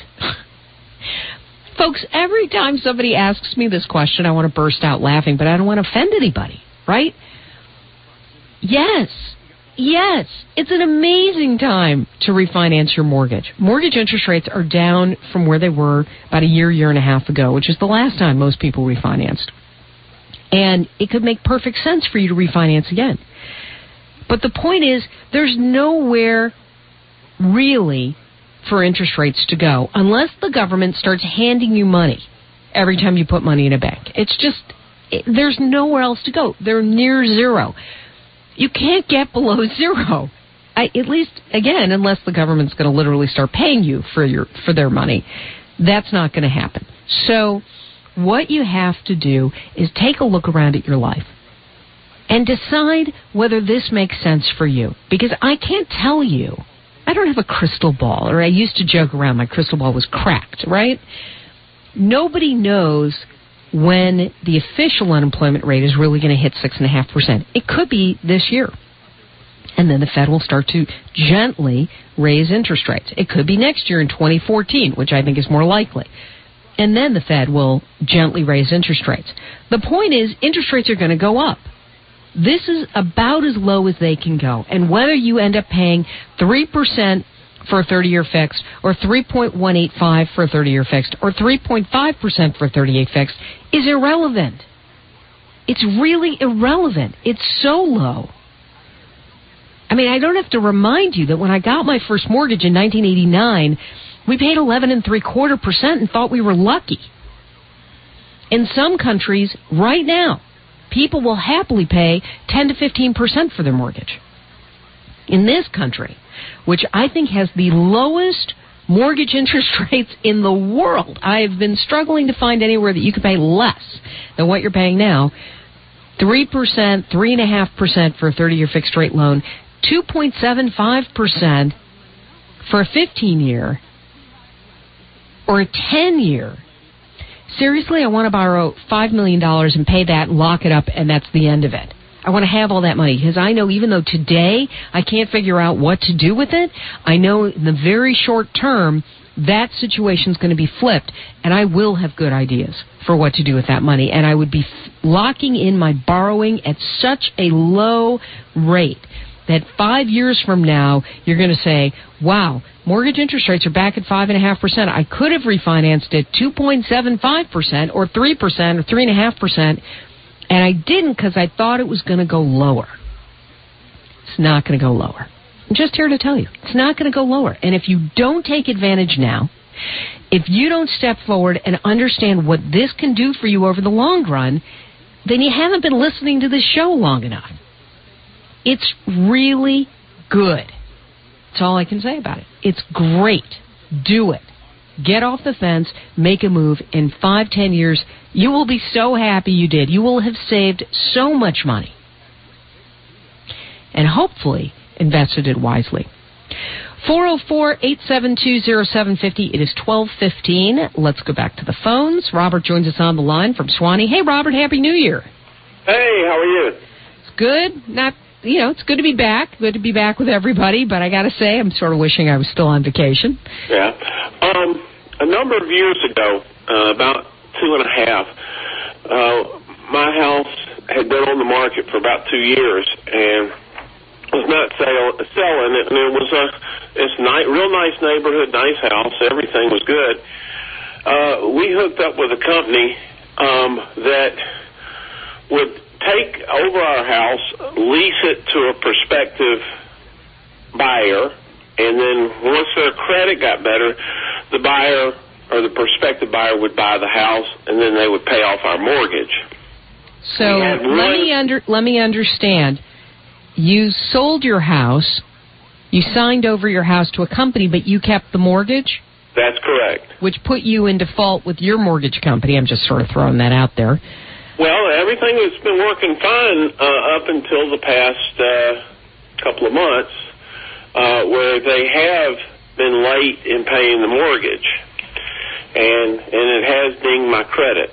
Folks, every time somebody asks me this question, I want to burst out laughing, but I don't want to offend anybody, right? Yes, it's an amazing time to refinance your mortgage. Mortgage interest rates are down from where they were about a year and a half ago, which is the last time most people refinanced. And it could make perfect sense for you to refinance again. But the point is, there's nowhere really for interest rates to go unless the government starts handing you money every time you put money in a bank. There's nowhere else to go. They're near zero. You can't get below zero. At least, again, unless the government's going to literally start paying you for their money. That's not going to happen. So what you have to do is take a look around at your life and decide whether this makes sense for you. Because I can't tell you. I don't have a crystal ball, or I used to joke around my crystal ball was cracked, right? Nobody knows when the official unemployment rate is really going to hit 6.5%. It could be this year. And then the Fed will start to gently raise interest rates. It could be next year in 2014, which I think is more likely. And then the Fed will gently raise interest rates. The point is, interest rates are going to go up. This is about as low as they can go. And whether you end up paying 3% for a 30-year fixed, or 3.185 for a 30-year fixed, or 3.5% for a 30-year fixed is irrelevant. It's really irrelevant. It's so low. I mean, I don't have to remind you that when I got my first mortgage in 1989, we paid 11.75% and thought we were lucky. In some countries, right now, people will happily pay 10 to 15% for their mortgage. In this country, which I think has the lowest mortgage interest rates in the world, I have been struggling to find anywhere that you can pay less than what you're paying now. 3%, 3.5% for a 30-year fixed rate loan, 2.75% for a 15-year or a 10-year. Seriously, I want to borrow $5 million and pay that and lock it up, and that's the end of it. I want to have all that money, because I know even though today I can't figure out what to do with it, I know in the very short term that situation's going to be flipped, and I will have good ideas for what to do with that money. And I would be locking in my borrowing at such a low rate that 5 years from now, you're going to say, wow, mortgage interest rates are back at 5.5%. I could have refinanced at 2.75% or 3% or 3.5%, and I didn't because I thought it was going to go lower. It's not going to go lower. I'm just here to tell you, it's not going to go lower. And if you don't take advantage now, if you don't step forward and understand what this can do for you over the long run, then you haven't been listening to this show long enough. It's really good. That's all I can say about it. It's great. Do it. Get off the fence, make a move. In 5-10 years, you will be so happy you did. You will have saved so much money. And hopefully invested it wisely. 404-872-0750. It is 12:15. Let's go back to the phones. Robert joins us on the line from Suwanee. Hey, Robert, Happy New Year. Hey, how are you? It's good. It's good to be back. Good to be back with everybody, but I got to say, I'm sort of wishing I was still on vacation. Yeah. A number of years ago, about 2.5, my house had been on the market for about 2 years, and was not selling it, and it was real nice neighborhood, nice house, everything was good. We hooked up with a company that would take over our house, lease it to a prospective buyer, and then once their credit got better, the buyer or the prospective buyer would buy the house, and then they would pay off our mortgage. So let me understand. You sold your house, you signed over your house to a company, but you kept the mortgage? That's correct. Which put you in default with your mortgage company. I'm just sort of throwing that out there. Well, everything has been working fine up until the past couple of months, where they have been late in paying the mortgage, and it has dinged my credit.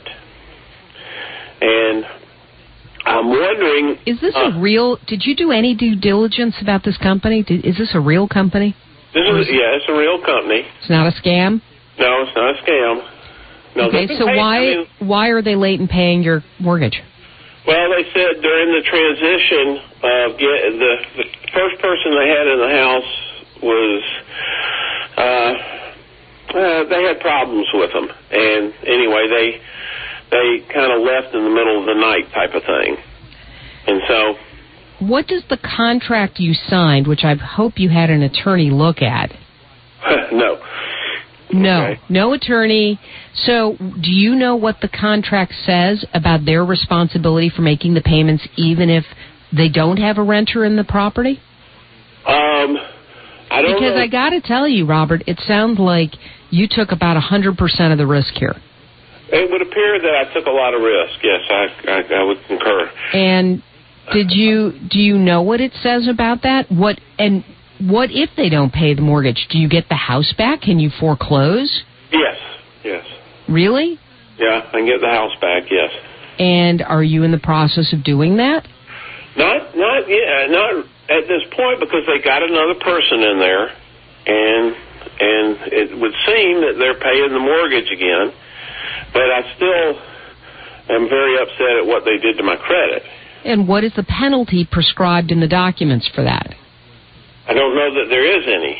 And I'm wondering... Is this a real... Did you do any due diligence about this company? Is this a real company? It's a real company. It's not a scam? No, it's not a scam. No, okay, so why are they late in paying your mortgage? Well, they said during the transition, the first person they had in the house was... they had problems with them. And anyway, they kind of left in the middle of the night type of thing. And so... What does the contract you signed, which I hope you had an attorney look at? No. Okay. No attorney. So do you know what the contract says about their responsibility for making the payments even if they don't have a renter in the property? I don't know. Because I got to tell you, Robert, it sounds like you took about 100% of the risk here. It would appear that I took a lot of risk. Yes, I would concur. And do you know what it says about that? What if they don't pay the mortgage? Do you get the house back? Can you foreclose? Yes. Really? Yeah, I can get the house back, yes. And are you in the process of doing that? Not yet, not at this point, because they got another person in there, and it would seem that they're paying the mortgage again. But I still am very upset at what they did to my credit. And what is the penalty prescribed in the documents for that? I don't know that there is any.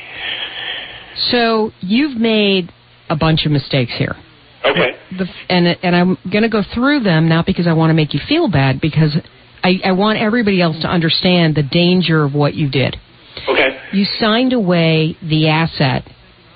So you've made a bunch of mistakes here. Okay. And I'm going to go through them, not because I want to make you feel bad, because I want everybody else to understand the danger of what you did. Okay. You signed away the asset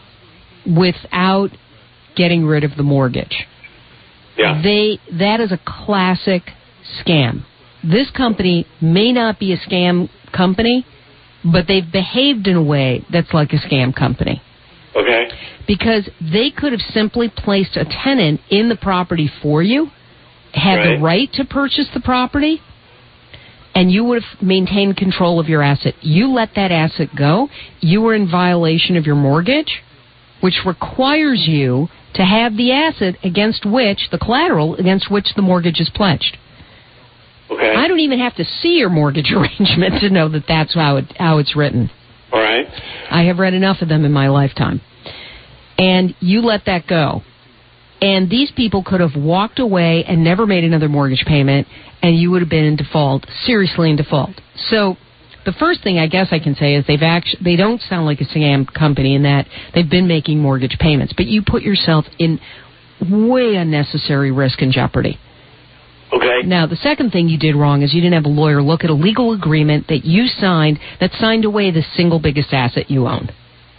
without getting rid of the mortgage. Yeah. That is a classic scam. This company may not be a scam company, but they've behaved in a way that's like a scam company. Okay. Because they could have simply placed a tenant in the property for you, had the right to purchase the property, and you would have maintained control of your asset. You let that asset go, you were in violation of your mortgage, which requires you to have the asset against which, the collateral against which the mortgage is pledged. Okay. I don't even have to see your mortgage arrangement to know that that's how it's written. All right. I have read enough of them in my lifetime. And you let that go. And these people could have walked away and never made another mortgage payment, and you would have been in default, seriously in default. So the first thing I guess I can say is they don't sound like a scam company in that they've been making mortgage payments, but you put yourself in way unnecessary risk and jeopardy. Okay. Now, the second thing you did wrong is you didn't have a lawyer look at a legal agreement that you signed that signed away the single biggest asset you owned.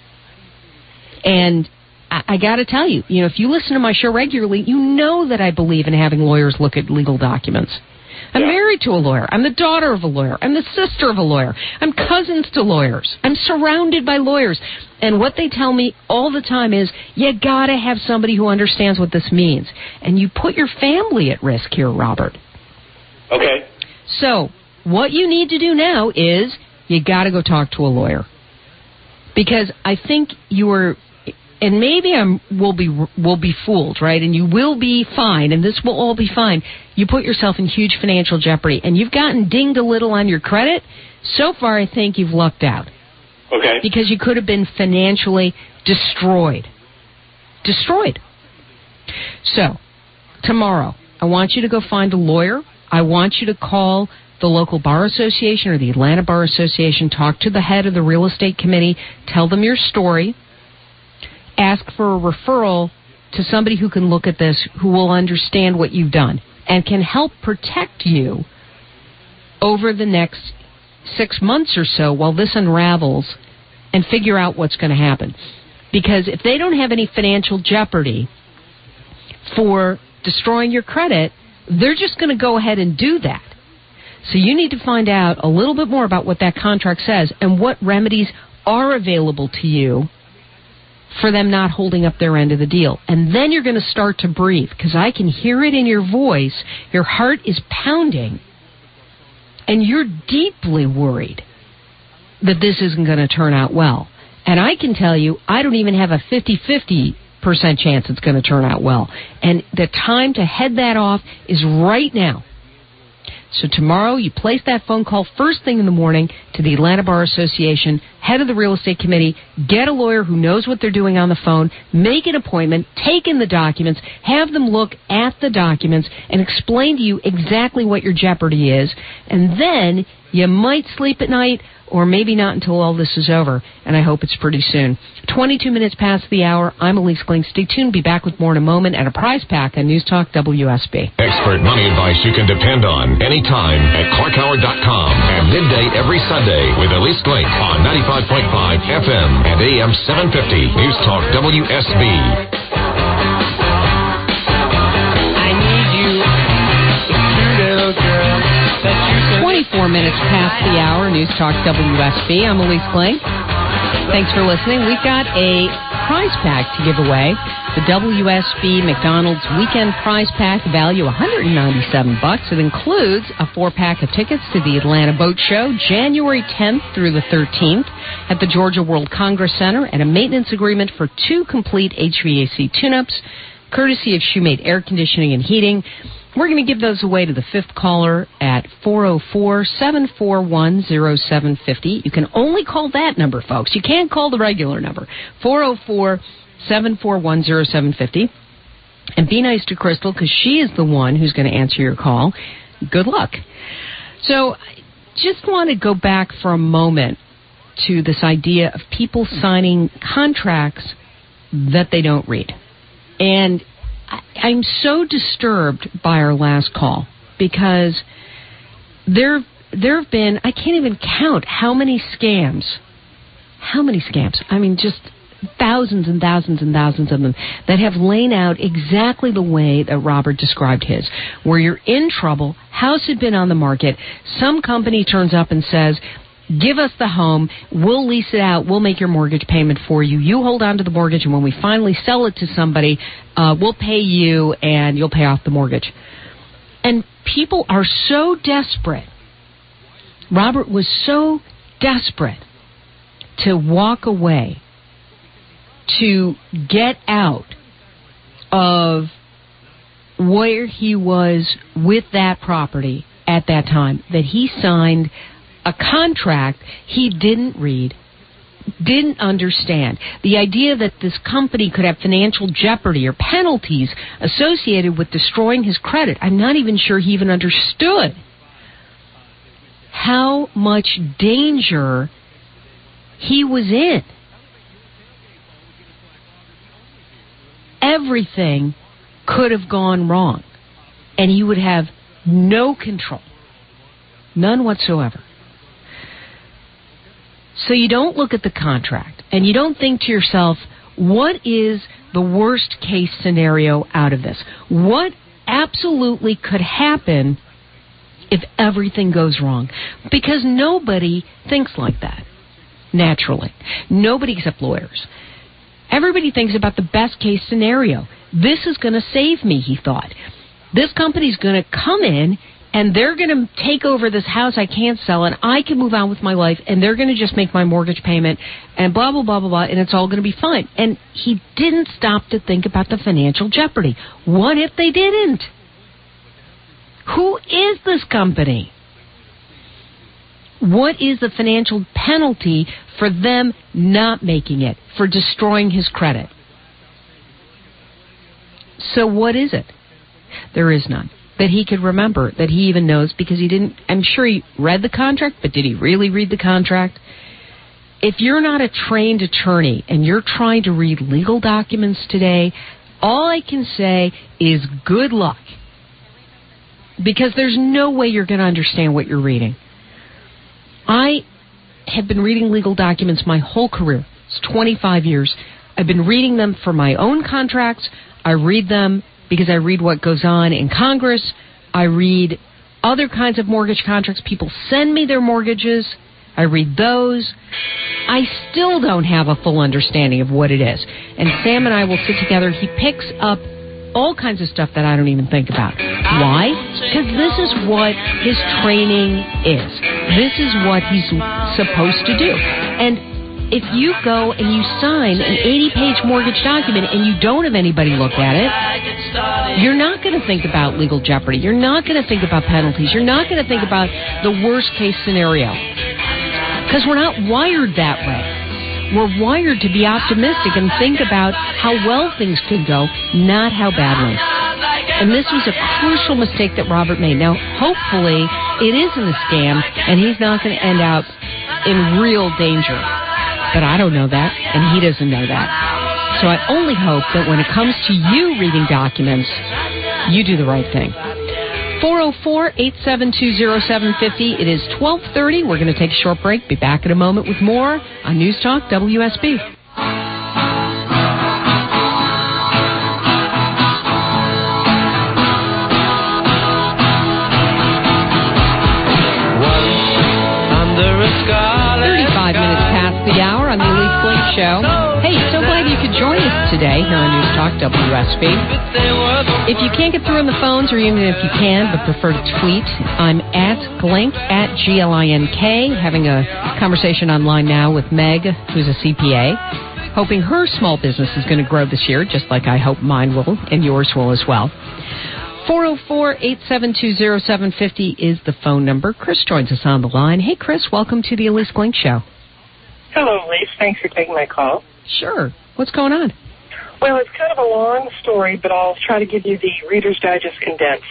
And I got to tell you, if you listen to my show regularly, you know that I believe in having lawyers look at legal documents. I'm married to a lawyer. I'm the daughter of a lawyer. I'm the sister of a lawyer. I'm cousins to lawyers. I'm surrounded by lawyers. And what they tell me all the time is, you got to have somebody who understands what this means. And you put your family at risk here, Robert. Okay. So what you need to do now is you got to go talk to a lawyer. Because I think you are, and maybe we'll be fooled, right? And you will be fine, and this will all be fine. You put yourself in huge financial jeopardy, and you've gotten dinged a little on your credit. So far, I think you've lucked out. Okay. Because you could have been financially destroyed. So, tomorrow, I want you to go find a lawyer. I want you to call the local bar association or the Atlanta Bar Association, talk to the head of the real estate committee, tell them your story, ask for a referral to somebody who can look at this, who will understand what you've done and can help protect you over the next 6 months or so while this unravels and figure out what's going to happen. Because if they don't have any financial jeopardy for destroying your credit, they're just going to go ahead and do that. So you need to find out a little bit more about what that contract says and what remedies are available to you for them not holding up their end of the deal. And then you're going to start to breathe, because I can hear it in your voice. Your heart is pounding, and you're deeply worried that this isn't going to turn out well. And I can tell you, I don't even have a 50-50% chance it's going to turn out well. And the time to head that off is right now. So tomorrow, you place that phone call first thing in the morning to the Atlanta Bar Association, head of the real estate committee, get a lawyer who knows what they're doing on the phone, make an appointment, take in the documents, have them look at the documents, and explain to you exactly what your jeopardy is. And then you might sleep at night, or maybe not until all this is over, and I hope it's pretty soon. 22 minutes past the hour. I'm Elise Kling. Stay tuned. Be back with more in a moment, and a prize pack on News Talk WSB. Expert money advice you can depend on anytime at ClarkHoward.com and midday every Sunday with Elise Kling on 95.5 FM and AM 750 News Talk WSB. I need you, little girl. 24 minutes past the hour, News Talk WSB. I'm Elise Kling. Thanks for listening. We've got a prize pack to give away. The WSB McDonald's Weekend Prize Pack, value $197. It includes a 4-pack of tickets to the Atlanta Boat Show, January 10th through the 13th at the Georgia World Congress Center, and a maintenance agreement for 2 complete HVAC tune-ups, courtesy of Shoemate Air Conditioning and Heating. We're going to give those away to the 5th caller at 404-741-0750. You can only call that number, folks. You can't call the regular number, 404-741-0750. And be nice to Crystal, because she is the one who's going to answer your call. Good luck. So I just want to go back for a moment to this idea of people signing contracts that they don't read. And I'm so disturbed by our last call, because there have been, I can't even count how many scams. I mean, just thousands and thousands and thousands of them that have laid out exactly the way that Robert described his, where you're in trouble, house had been on the market, some company turns up and says, give us the home, we'll lease it out, we'll make your mortgage payment for you, you hold on to the mortgage, and when we finally sell it to somebody, we'll pay you and you'll pay off the mortgage. And people are so desperate. Robert was so desperate to walk away, to get out of where he was with that property at that time, that he signed a contract he didn't read, didn't understand. The idea that this company could have financial jeopardy or penalties associated with destroying his credit, I'm not even sure he even understood how much danger he was in. Everything could have gone wrong, and he would have no control, none whatsoever. So you don't look at the contract, and you don't think to yourself, what is the worst case scenario out of this? What absolutely could happen if everything goes wrong? Because nobody thinks like that, naturally. Nobody except lawyers. Everybody thinks about the best case scenario. This is going to save me, he thought. This company's going to come in, and they're going to take over this house I can't sell, and I can move on with my life, and they're going to just make my mortgage payment, and blah, blah, blah, blah, blah, and it's all going to be fine. And he didn't stop to think about the financial jeopardy. What if they didn't? Who is this company? What is the financial penalty for them not making it, for destroying his credit? So what is it? There is none that he could remember, that he even knows, because he didn't. I'm sure he read the contract, but did he really read the contract? If you're not a trained attorney and you're trying to read legal documents today, all I can say is good luck, because there's no way you're going to understand what you're reading. I have been reading legal documents my whole career. It's 25 years. I've been reading them for my own contracts. I read them because I read what goes on in Congress. I read other kinds of mortgage contracts. People send me their mortgages. I read those. I still don't have a full understanding of what it is. And Sam and I will sit together. He picks up all kinds of stuff that I don't even think about. Why? Because this is what his training is. This is what he's supposed to do. And if you go and you sign an 80-page mortgage document and you don't have anybody look at it, you're not going to think about legal jeopardy. You're not going to think about penalties. You're not going to think about the worst-case scenario. Because we're not wired that way. We're wired to be optimistic and think about how well things could go, not how badly. And this was a crucial mistake that Robert made. Now, hopefully, it isn't a scam, and he's not going to end up in real danger. But I don't know that, and he doesn't know that. So I only hope that when it comes to you reading documents, you do the right thing. 404-872-0750. It is 12:30. We're going to take a short break. Be back in a moment with more on News Talk WSB. The hour on the Elise Blink Show. Hey, so glad you could join us today here on News Talk WSB. If you can't get through on the phones, or even if you can but prefer to tweet, I'm at Glink, at Glink, having a conversation online now with Meg, who's a CPA, hoping her small business is going to grow this year, just like I hope mine will, and yours will as well. 404-872-0750 is the phone number. Chris joins us on the line. Hey, Chris, welcome to the Elise Blink Show. Hello, Elise. Thanks for taking my call. Sure. What's going on? Well, it's kind of a long story, but I'll try to give you the Reader's Digest condensed.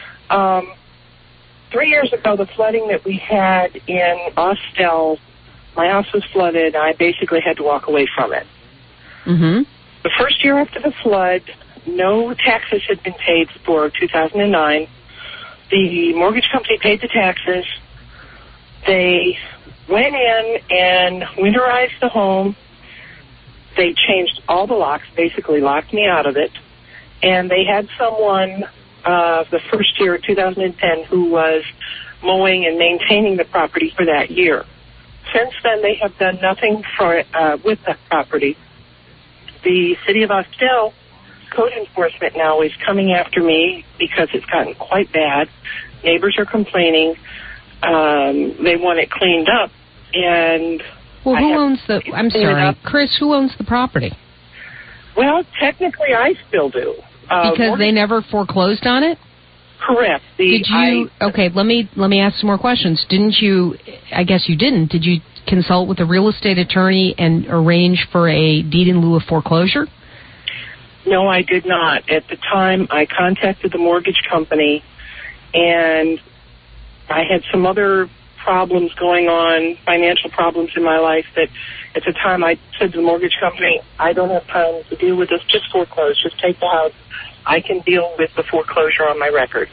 3 years ago, the flooding that we had in Austell, my house was flooded. I basically had to walk away from it. Mm-hmm. The first year after the flood, no taxes had been paid for 2009. The mortgage company paid the taxes. They went in and winterized the home. They changed all the locks, basically locked me out of it. And they had someone, the first year, 2010, who was mowing and maintaining the property for that year. Since then, they have done nothing for with the property. The city of Austell code enforcement now is coming after me because it's gotten quite bad. Neighbors are complaining. They want it cleaned up. And well, who owns the? I'm sorry, Chris. Who owns the property? Well, technically, I still do. Because they never foreclosed on it. Correct. Okay, let me ask some more questions. Didn't you? I guess you didn't. Did you consult with a real estate attorney and arrange for a deed in lieu of foreclosure? No, I did not. At the time, I contacted the mortgage company, and I had some other problems going on, financial problems in my life, that at the time I said to the mortgage company, I don't have time to deal with this, just foreclose, just take the house. I can deal with the foreclosure on my record.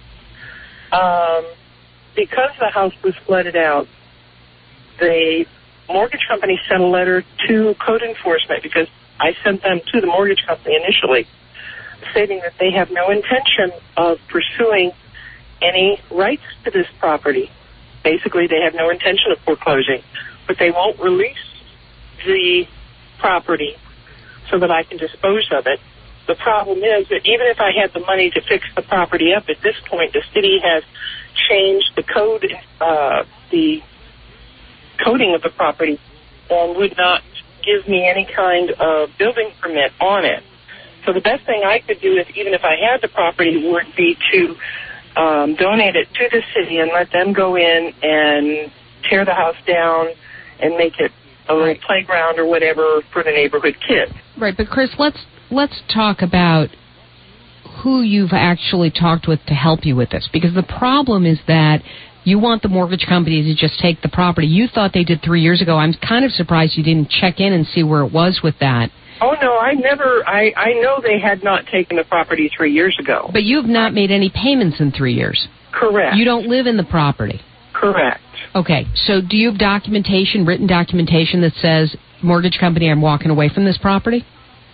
Because the house was flooded out, the mortgage company sent a letter to code enforcement, because I sent them to the mortgage company initially, stating that they have no intention of pursuing any rights to this property. Basically, they have no intention of foreclosing, but they won't release the property so that I can dispose of it the problem is that even if I had the money to fix the property up, at this point the city has changed the code, the coding of the property, and would not give me any kind of building permit on it. So the best thing I could do, even if I had the property, would be to donate it to the city and let them go in and tear the house down and make it a little playground or whatever for the neighborhood kids. Right, but Chris, let's talk about who you've actually talked with to help you with this, because the problem is that you want the mortgage company to just take the property. You thought they did 3 years ago. I'm kind of surprised you didn't check in and see where it was with that. Oh, no, I know they had not taken the property 3 years ago. But you have not made any payments in 3 years. Correct. You don't live in the property. Correct. Okay, so do you have documentation, written documentation that says, mortgage company, I'm walking away from this property?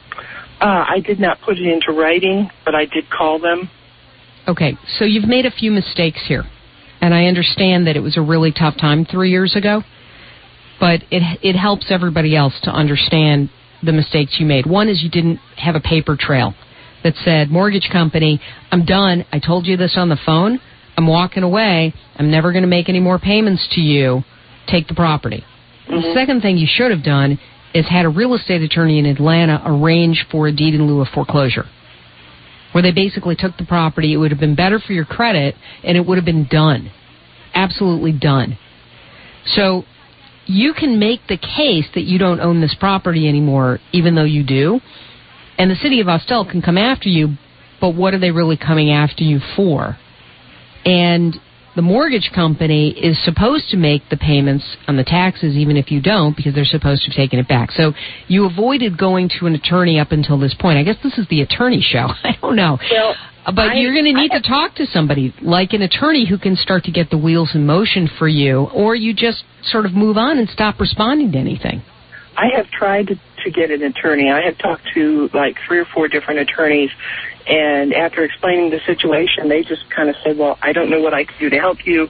I did not put it into writing, but I did call them. Okay, so you've made a few mistakes here. And I understand that it was a really tough time 3 years ago, but it helps everybody else to understand the mistakes you made. One is you didn't have a paper trail that said, mortgage company, I'm done. I told you this on the phone. I'm walking away. I'm never going to make any more payments to you. Take the property. Mm-hmm. The second thing you should have done is had a real estate attorney in Atlanta arrange for a deed in lieu of foreclosure, where they basically took the property. It would have been better for your credit, and it would have been done. Absolutely done. So you can make the case that you don't own this property anymore, even though you do, and the city of Austell can come after you, but what are they really coming after you for? And the mortgage company is supposed to make the payments on the taxes, even if you don't, because they're supposed to have taken it back. So you avoided going to an attorney up until this point. I guess this is the attorney show. I don't know. Well, but you're going to need to talk to somebody, like an attorney who can start to get the wheels in motion for you, or you just sort of move on and stop responding to anything. I have tried to get an attorney. I have talked to like 3 or 4 different attorneys, and after explaining the situation, they just kind of said, well, I don't know what I can do to help you.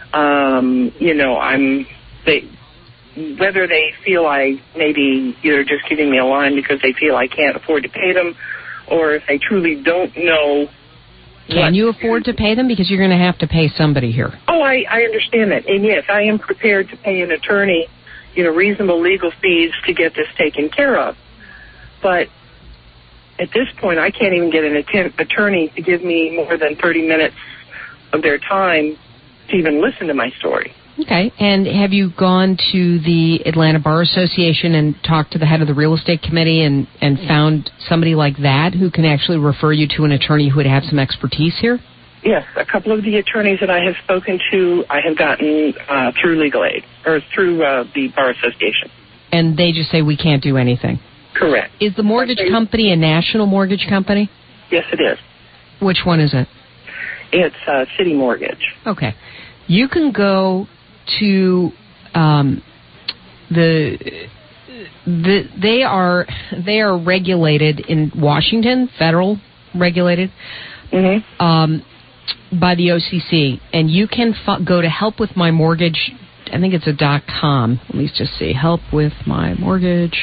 Whether they feel I maybe either just giving me a line because they feel I can't afford to pay them, or if they truly don't know. Can you afford to pay them? Because you're going to have to pay somebody here. Oh, I understand that. And yes, I am prepared to pay an attorney, reasonable legal fees to get this taken care of. But at this point, I can't even get an attorney to give me more than 30 minutes of their time to even listen to my story. Okay. And have you gone to the Atlanta Bar Association and talked to the head of the real estate committee and found somebody like that who can actually refer you to an attorney who would have some expertise here? Yes. A couple of the attorneys that I have spoken to, I have gotten through legal aid or through the Bar Association. And they just say we can't do anything? Correct. Is the mortgage company a national mortgage company? Yes, it is. Which one is it? It's City Mortgage. Okay. You can go to they are regulated in Washington, federal regulated, by the OCC, and you can go to Help With My Mortgage. I think it's a .com. Let me just see. Help With My Mortgage.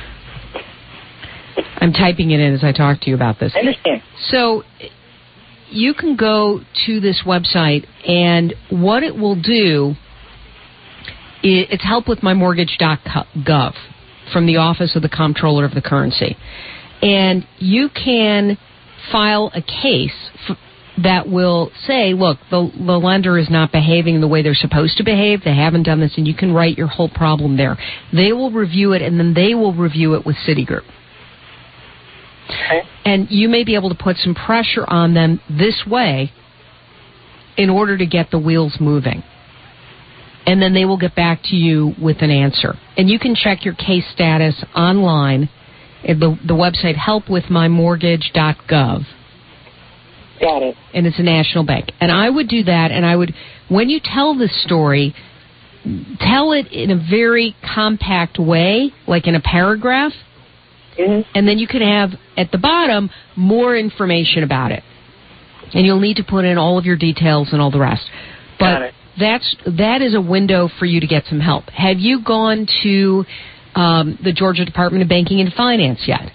I'm typing it in as I talk to you about this. I understand. So you can go to this website, and what it will do, it's helpwithmymortgage.gov from the Office of the Comptroller of the Currency. And you can file a case that will say, look, the lender is not behaving the way they're supposed to behave. They haven't done this, and you can write your whole problem there. They will review it, and then they will review it with Citigroup. Okay. And you may be able to put some pressure on them this way in order to get the wheels moving. And then they will get back to you with an answer. And you can check your case status online at the website helpwithmymortgage.gov. Got it. And it's a national bank. And I would do that, and I would, when you tell this story, tell it in a very compact way, like in a paragraph. Mm-hmm. And then you can have, at the bottom, more information about it. And you'll need to put in all of your details and all the rest. But that is a window for you to get some help. Have you gone to the Georgia Department of Banking and Finance yet?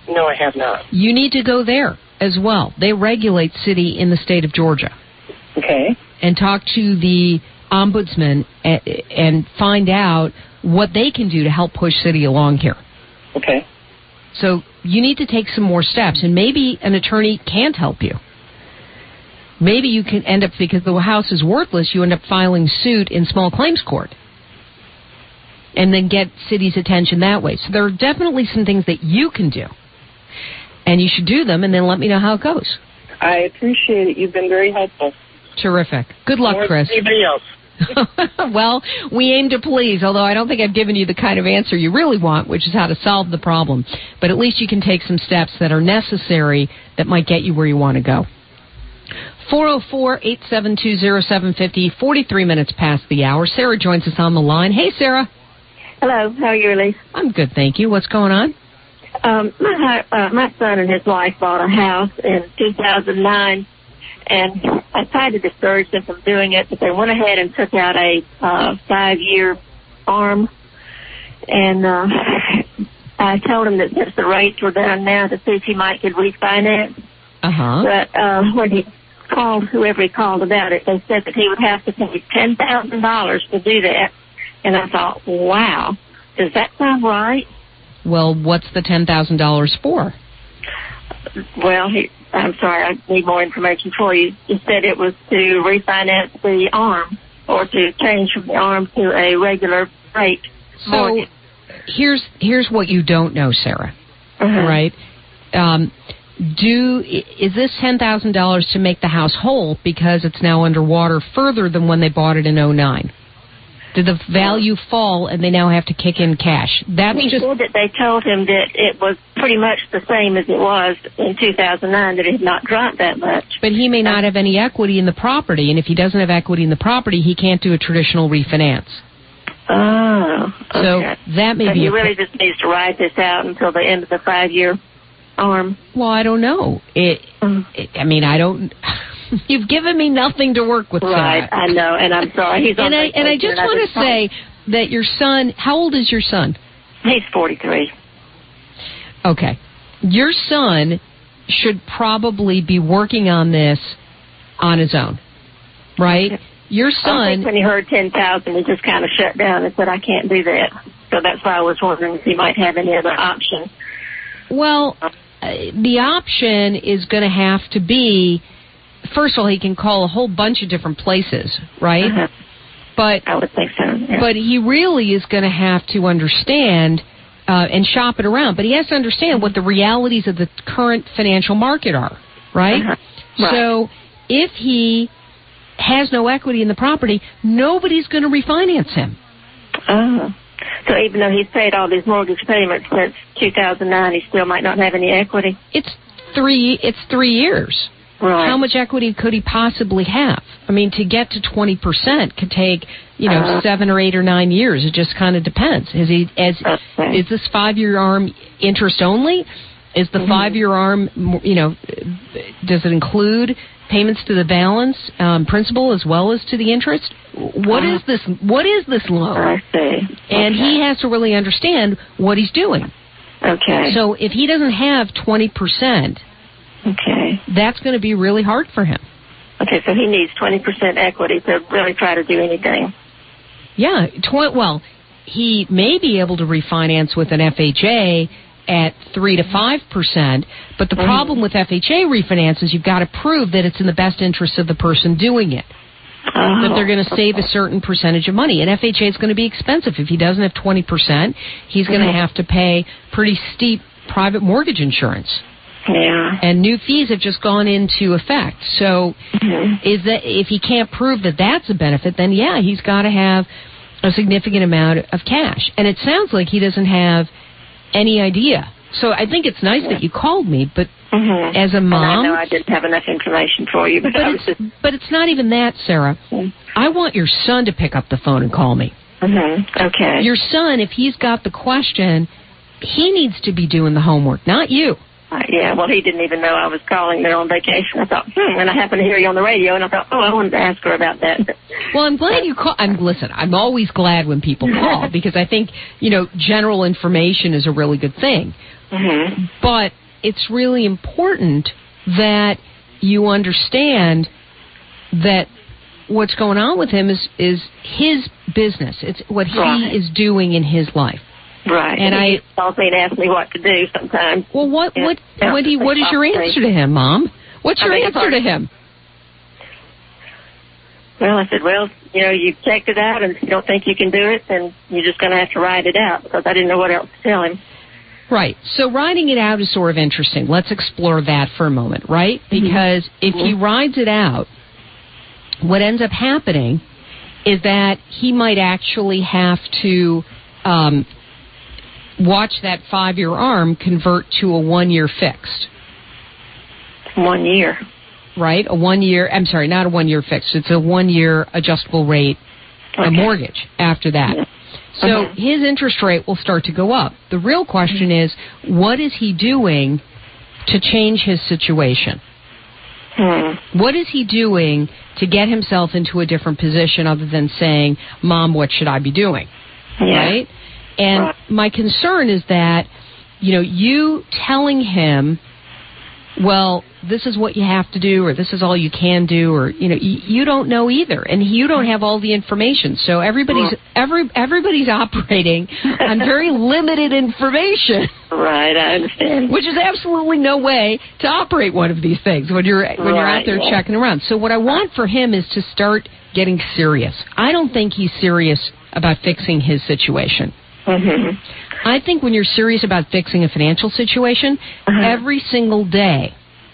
No, I have not. You need to go there as well. They regulate city in the state of Georgia. Okay. And talk to the ombudsman and find out what they can do to help push city along here. Okay. So you need to take some more steps, and maybe an attorney can't help you. Maybe you can end up, because the house is worthless, you end up filing suit in small claims court and then get city's attention that way. So there are definitely some things that you can do, and you should do them, and then let me know how it goes. I appreciate it. You've been very helpful. Terrific. Good luck, More Chris. than anybody else. Well, we aim to please, although I don't think I've given you the kind of answer you really want, which is how to solve the problem. But at least you can take some steps that are necessary that might get you where you want to go. 404-872-0750, 43 minutes past the hour. Sarah joins us on the line. Hey, Sarah. Hello. How are you, Elise? I'm good, thank you. What's going on? My son and his wife bought a house in 2009. And I tried to discourage them from doing it, but they went ahead and took out a 5-year ARM. And I told him that since the rates were down now, to see if he might could refinance. But when he called, whoever he called about it, they said that he would have to pay $10,000 to do that. And I thought, wow, does that sound right? Well, what's the $10,000 for? Well, I'm sorry, I need more information for you. You said it was to refinance the ARM, or to change from the ARM to a regular rate mortgage. So here's what you don't know, Sarah. Right? Is this $10,000 to make the house whole because it's now underwater further than when they bought it in 2009? Did the value fall and they now have to kick in cash? He said that they told him that it was pretty much the same as it was in 2009, that it had not dropped that much. But he may not have any equity in the property, and if he doesn't have equity in the property, he can't do a traditional refinance. Oh, okay. So that may be... he really just needs to ride this out until the end of the 5-year ARM. Well, I don't know. I don't... You've given me nothing to work with, right, Sarah. I know, and I'm sorry. He's on vacation, and I just want to say that your son... How old is your son? He's 43. Okay. Your son should probably be working on this on his own, right? Okay. Your son... I think when he heard 10,000, he just kind of shut down and said, I can't do that. So that's why I was wondering if he might have any other option. Well, the option is going to have to be... First of all, he can call a whole bunch of different places, right? But I would think so. Yeah. But he really is going to have to understand and shop it around. But he has to understand what the realities of the current financial market are, right? Right. So if he has no equity in the property, nobody's going to refinance him. Oh. So even though he's paid all these mortgage payments since 2009, he still might not have any equity? It's 3 years. Right. How much equity could he possibly have? I mean, to get to 20% could take, 7 or 8 or 9 years. It just kind of depends. Is this 5-year ARM interest only? Is the 5-year ARM, does it include payments to the balance, principal as well as to the interest? What is this loan? I see. And he has to really understand what he's doing. Okay. So if he doesn't have 20%, okay, that's going to be really hard for him. Okay, so he needs 20% equity to really try to do anything. Yeah, he may be able to refinance with an FHA at 3 to 5%, but the problem with FHA refinance is you've got to prove that it's in the best interest of the person doing it. That they're going to save a certain percentage of money. And FHA is going to be expensive. If he doesn't have 20%, he's going to have to pay pretty steep private mortgage insurance. Yeah. And new fees have just gone into effect. So is that if he can't prove that that's a benefit, then yeah, he's got to have a significant amount of cash. And it sounds like he doesn't have any idea. So I think it's nice that you called me, but as a mom... And I know I didn't have enough information for you, but it's not even that, Sarah. I want your son to pick up the phone and call me. Okay. Your son, if he's got the question, he needs to be doing the homework, not you. Yeah, well, he didn't even know I was calling. They're on vacation. I thought, and I happened to hear you on the radio, and I thought, I wanted to ask her about that. Well, I'm glad you call. Listen, I'm always glad when people call because I think, general information is a really good thing. Mm-hmm. But it's really important that you understand that what's going on with him is his business. It's what he is doing in his life. Right. And he calls me and asks me what to do sometimes. Well, what is your answer to him, Mom? What's your answer to him? Well, I said, you've checked it out, and if you don't think you can do it, then you're just going to have to ride it out, because I didn't know what else to tell him. Right. So riding it out is sort of interesting. Let's explore that for a moment, right? Because if he rides it out, what ends up happening is that he might actually have to watch that 5-year ARM convert to a 1-year fixed. 1 year. Right? A 1 year, I'm sorry, not a 1 year fixed. It's a 1 year adjustable rate, a mortgage after that. Yeah. So his interest rate will start to go up. The real question is, what is he doing to change his situation? What is he doing to get himself into a different position other than saying, Mom, what should I be doing? Yeah. Right? And my concern is that, you telling him, well, this is what you have to do, or this is all you can do, or, you don't know either, and you don't have all the information. So everybody's operating on very limited information. Right, I understand. Which is absolutely no way to operate one of these things when you're out there checking around. So what I want for him is to start getting serious. I don't think he's serious about fixing his situation. Mm-hmm. I think when you're serious about fixing a financial situation, every single day,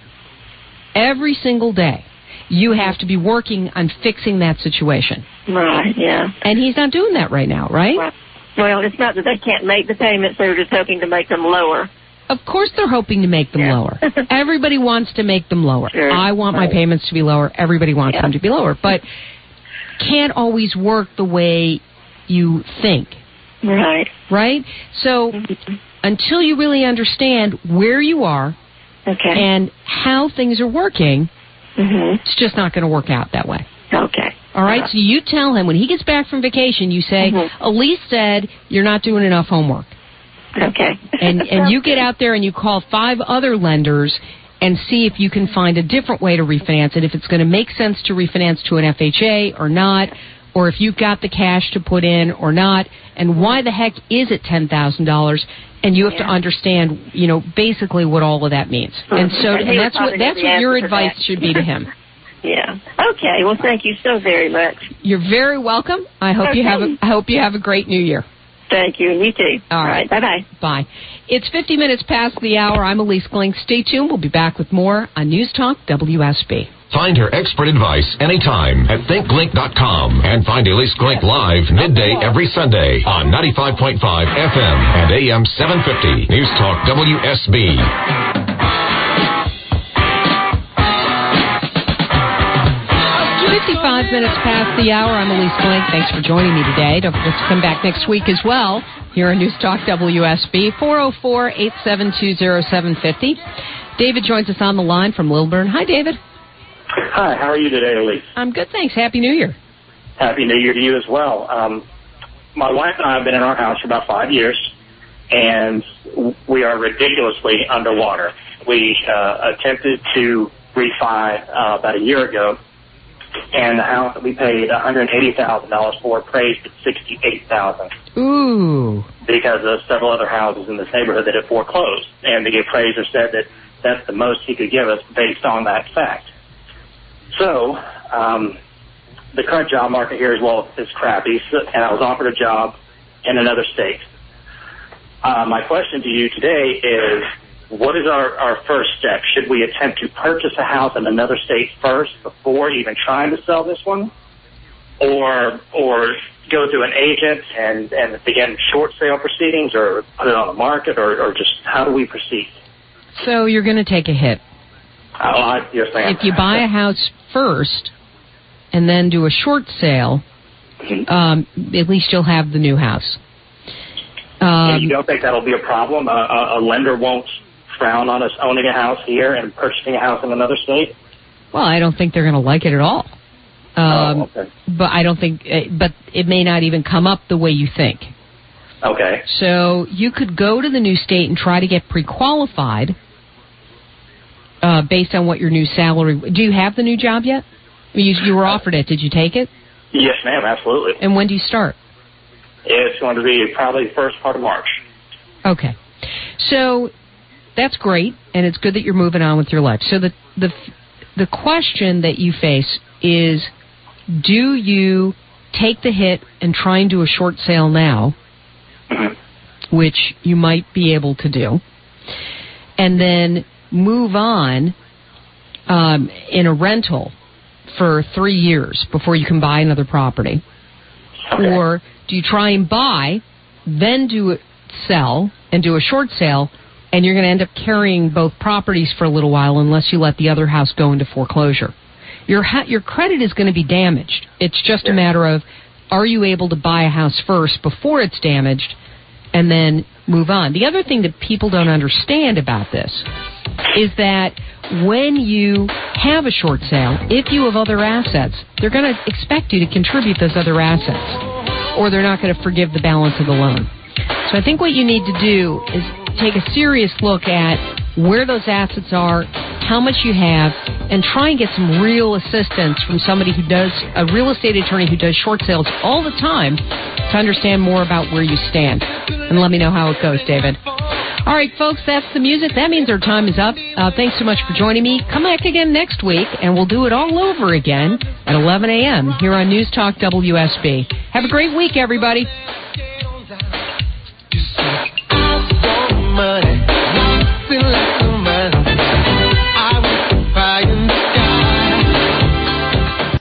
you have to be working on fixing that situation. Right, yeah. And he's not doing that right now, right? Well, it's not that they can't make the payments. They're just hoping to make them lower. Of course they're hoping to make them lower. Everybody wants to make them lower. Sure. I want my payments to be lower. Everybody wants them to be lower. But can't always work the way you think. Right. Right? So until you really understand where you are and how things are working, it's just not going to work out that way. Okay. All right? So you tell him when he gets back from vacation, you say, Elise said you're not doing enough homework. Okay. And you get out there and you call 5 other lenders and see if you can find a different way to refinance it, if it's going to make sense to refinance to an FHA or not, or if you've got the cash to put in or not, and why the heck is it $10,000? And you have to understand, basically what all of that means. And so, and that's what your advice should be to him. Yeah. Okay. Well, thank you so very much. You're very welcome. I hope you have a great New Year. Thank you, and you too. All right. Bye-bye. Bye. It's 50 minutes past the hour. I'm Elise Glink. Stay tuned. We'll be back with more on News Talk WSB. Find her expert advice anytime at thinklink.com and find Elise Glink live midday every Sunday on 95.5 FM and AM 750 News Talk WSB. 55 minutes past the hour. I'm Elise Glink. Thanks for joining me today. Don't forget to come back next week as well here on News Talk WSB, 404-872-0750. David joins us on the line from Lilburn. Hi, David. Hi, how are you today, Elise? I'm good, thanks. Happy New Year. Happy New Year to you as well. My wife and I have been in our house for about 5 years, and we are ridiculously underwater. We attempted to refi about a year ago, and the house that we paid $180,000 for appraised at $68,000. Ooh! Because of several other houses in this neighborhood that had foreclosed, and the appraiser said that that's the most he could give us based on that fact. So, the current job market here as well is crappy, and I was offered a job in another state. My question to you today is, what is our first step? Should we attempt to purchase a house in another state first before even trying to sell this one? Or go through an agent and begin short sale proceedings, or put it on the market, or just how do we proceed? So you're going to take a hit. Yes, ma'am. If you buy a house first and then do a short sale, at least you'll have the new house. And you don't think that'll be a problem? A lender won't frown on us owning a house here and purchasing a house in another state? Well, I don't think they're going to like it at all. Okay. But I don't think, but it may not even come up the way you think. Okay. So you could go to the new state and try to get pre-qualified based on what your new salary. Do you have the new job yet? You were offered it. Did you take it? Yes, ma'am, absolutely. And when do you start? It's going to be probably the first part of March. Okay. So that's great, and it's good that you're moving on with your life. So the question that you face is, do you take the hit and try and do a short sale now, which you might be able to do, and then move on in a rental for 3 years before you can buy another property? Okay. Or do you try and buy, then sell, and do a short sale, and you're going to end up carrying both properties for a little while unless you let the other house go into foreclosure? Your credit is going to be damaged. It's just a matter of, are you able to buy a house first before it's damaged and then move on? The other thing that people don't understand about this is that when you have a short sale, if you have other assets, they're going to expect you to contribute those other assets, or they're not going to forgive the balance of the loan. So I think what you need to do is take a serious look at where those assets are, how much you have, and try and get some real assistance from somebody a real estate attorney who does short sales all the time to understand more about where you stand. And let me know how it goes, David. All right, folks, that's the music. That means our time is up. Thanks so much for joining me. Come back again next week, and we'll do it all over again at 11 a.m. here on News Talk WSB. Have a great week, everybody. Money,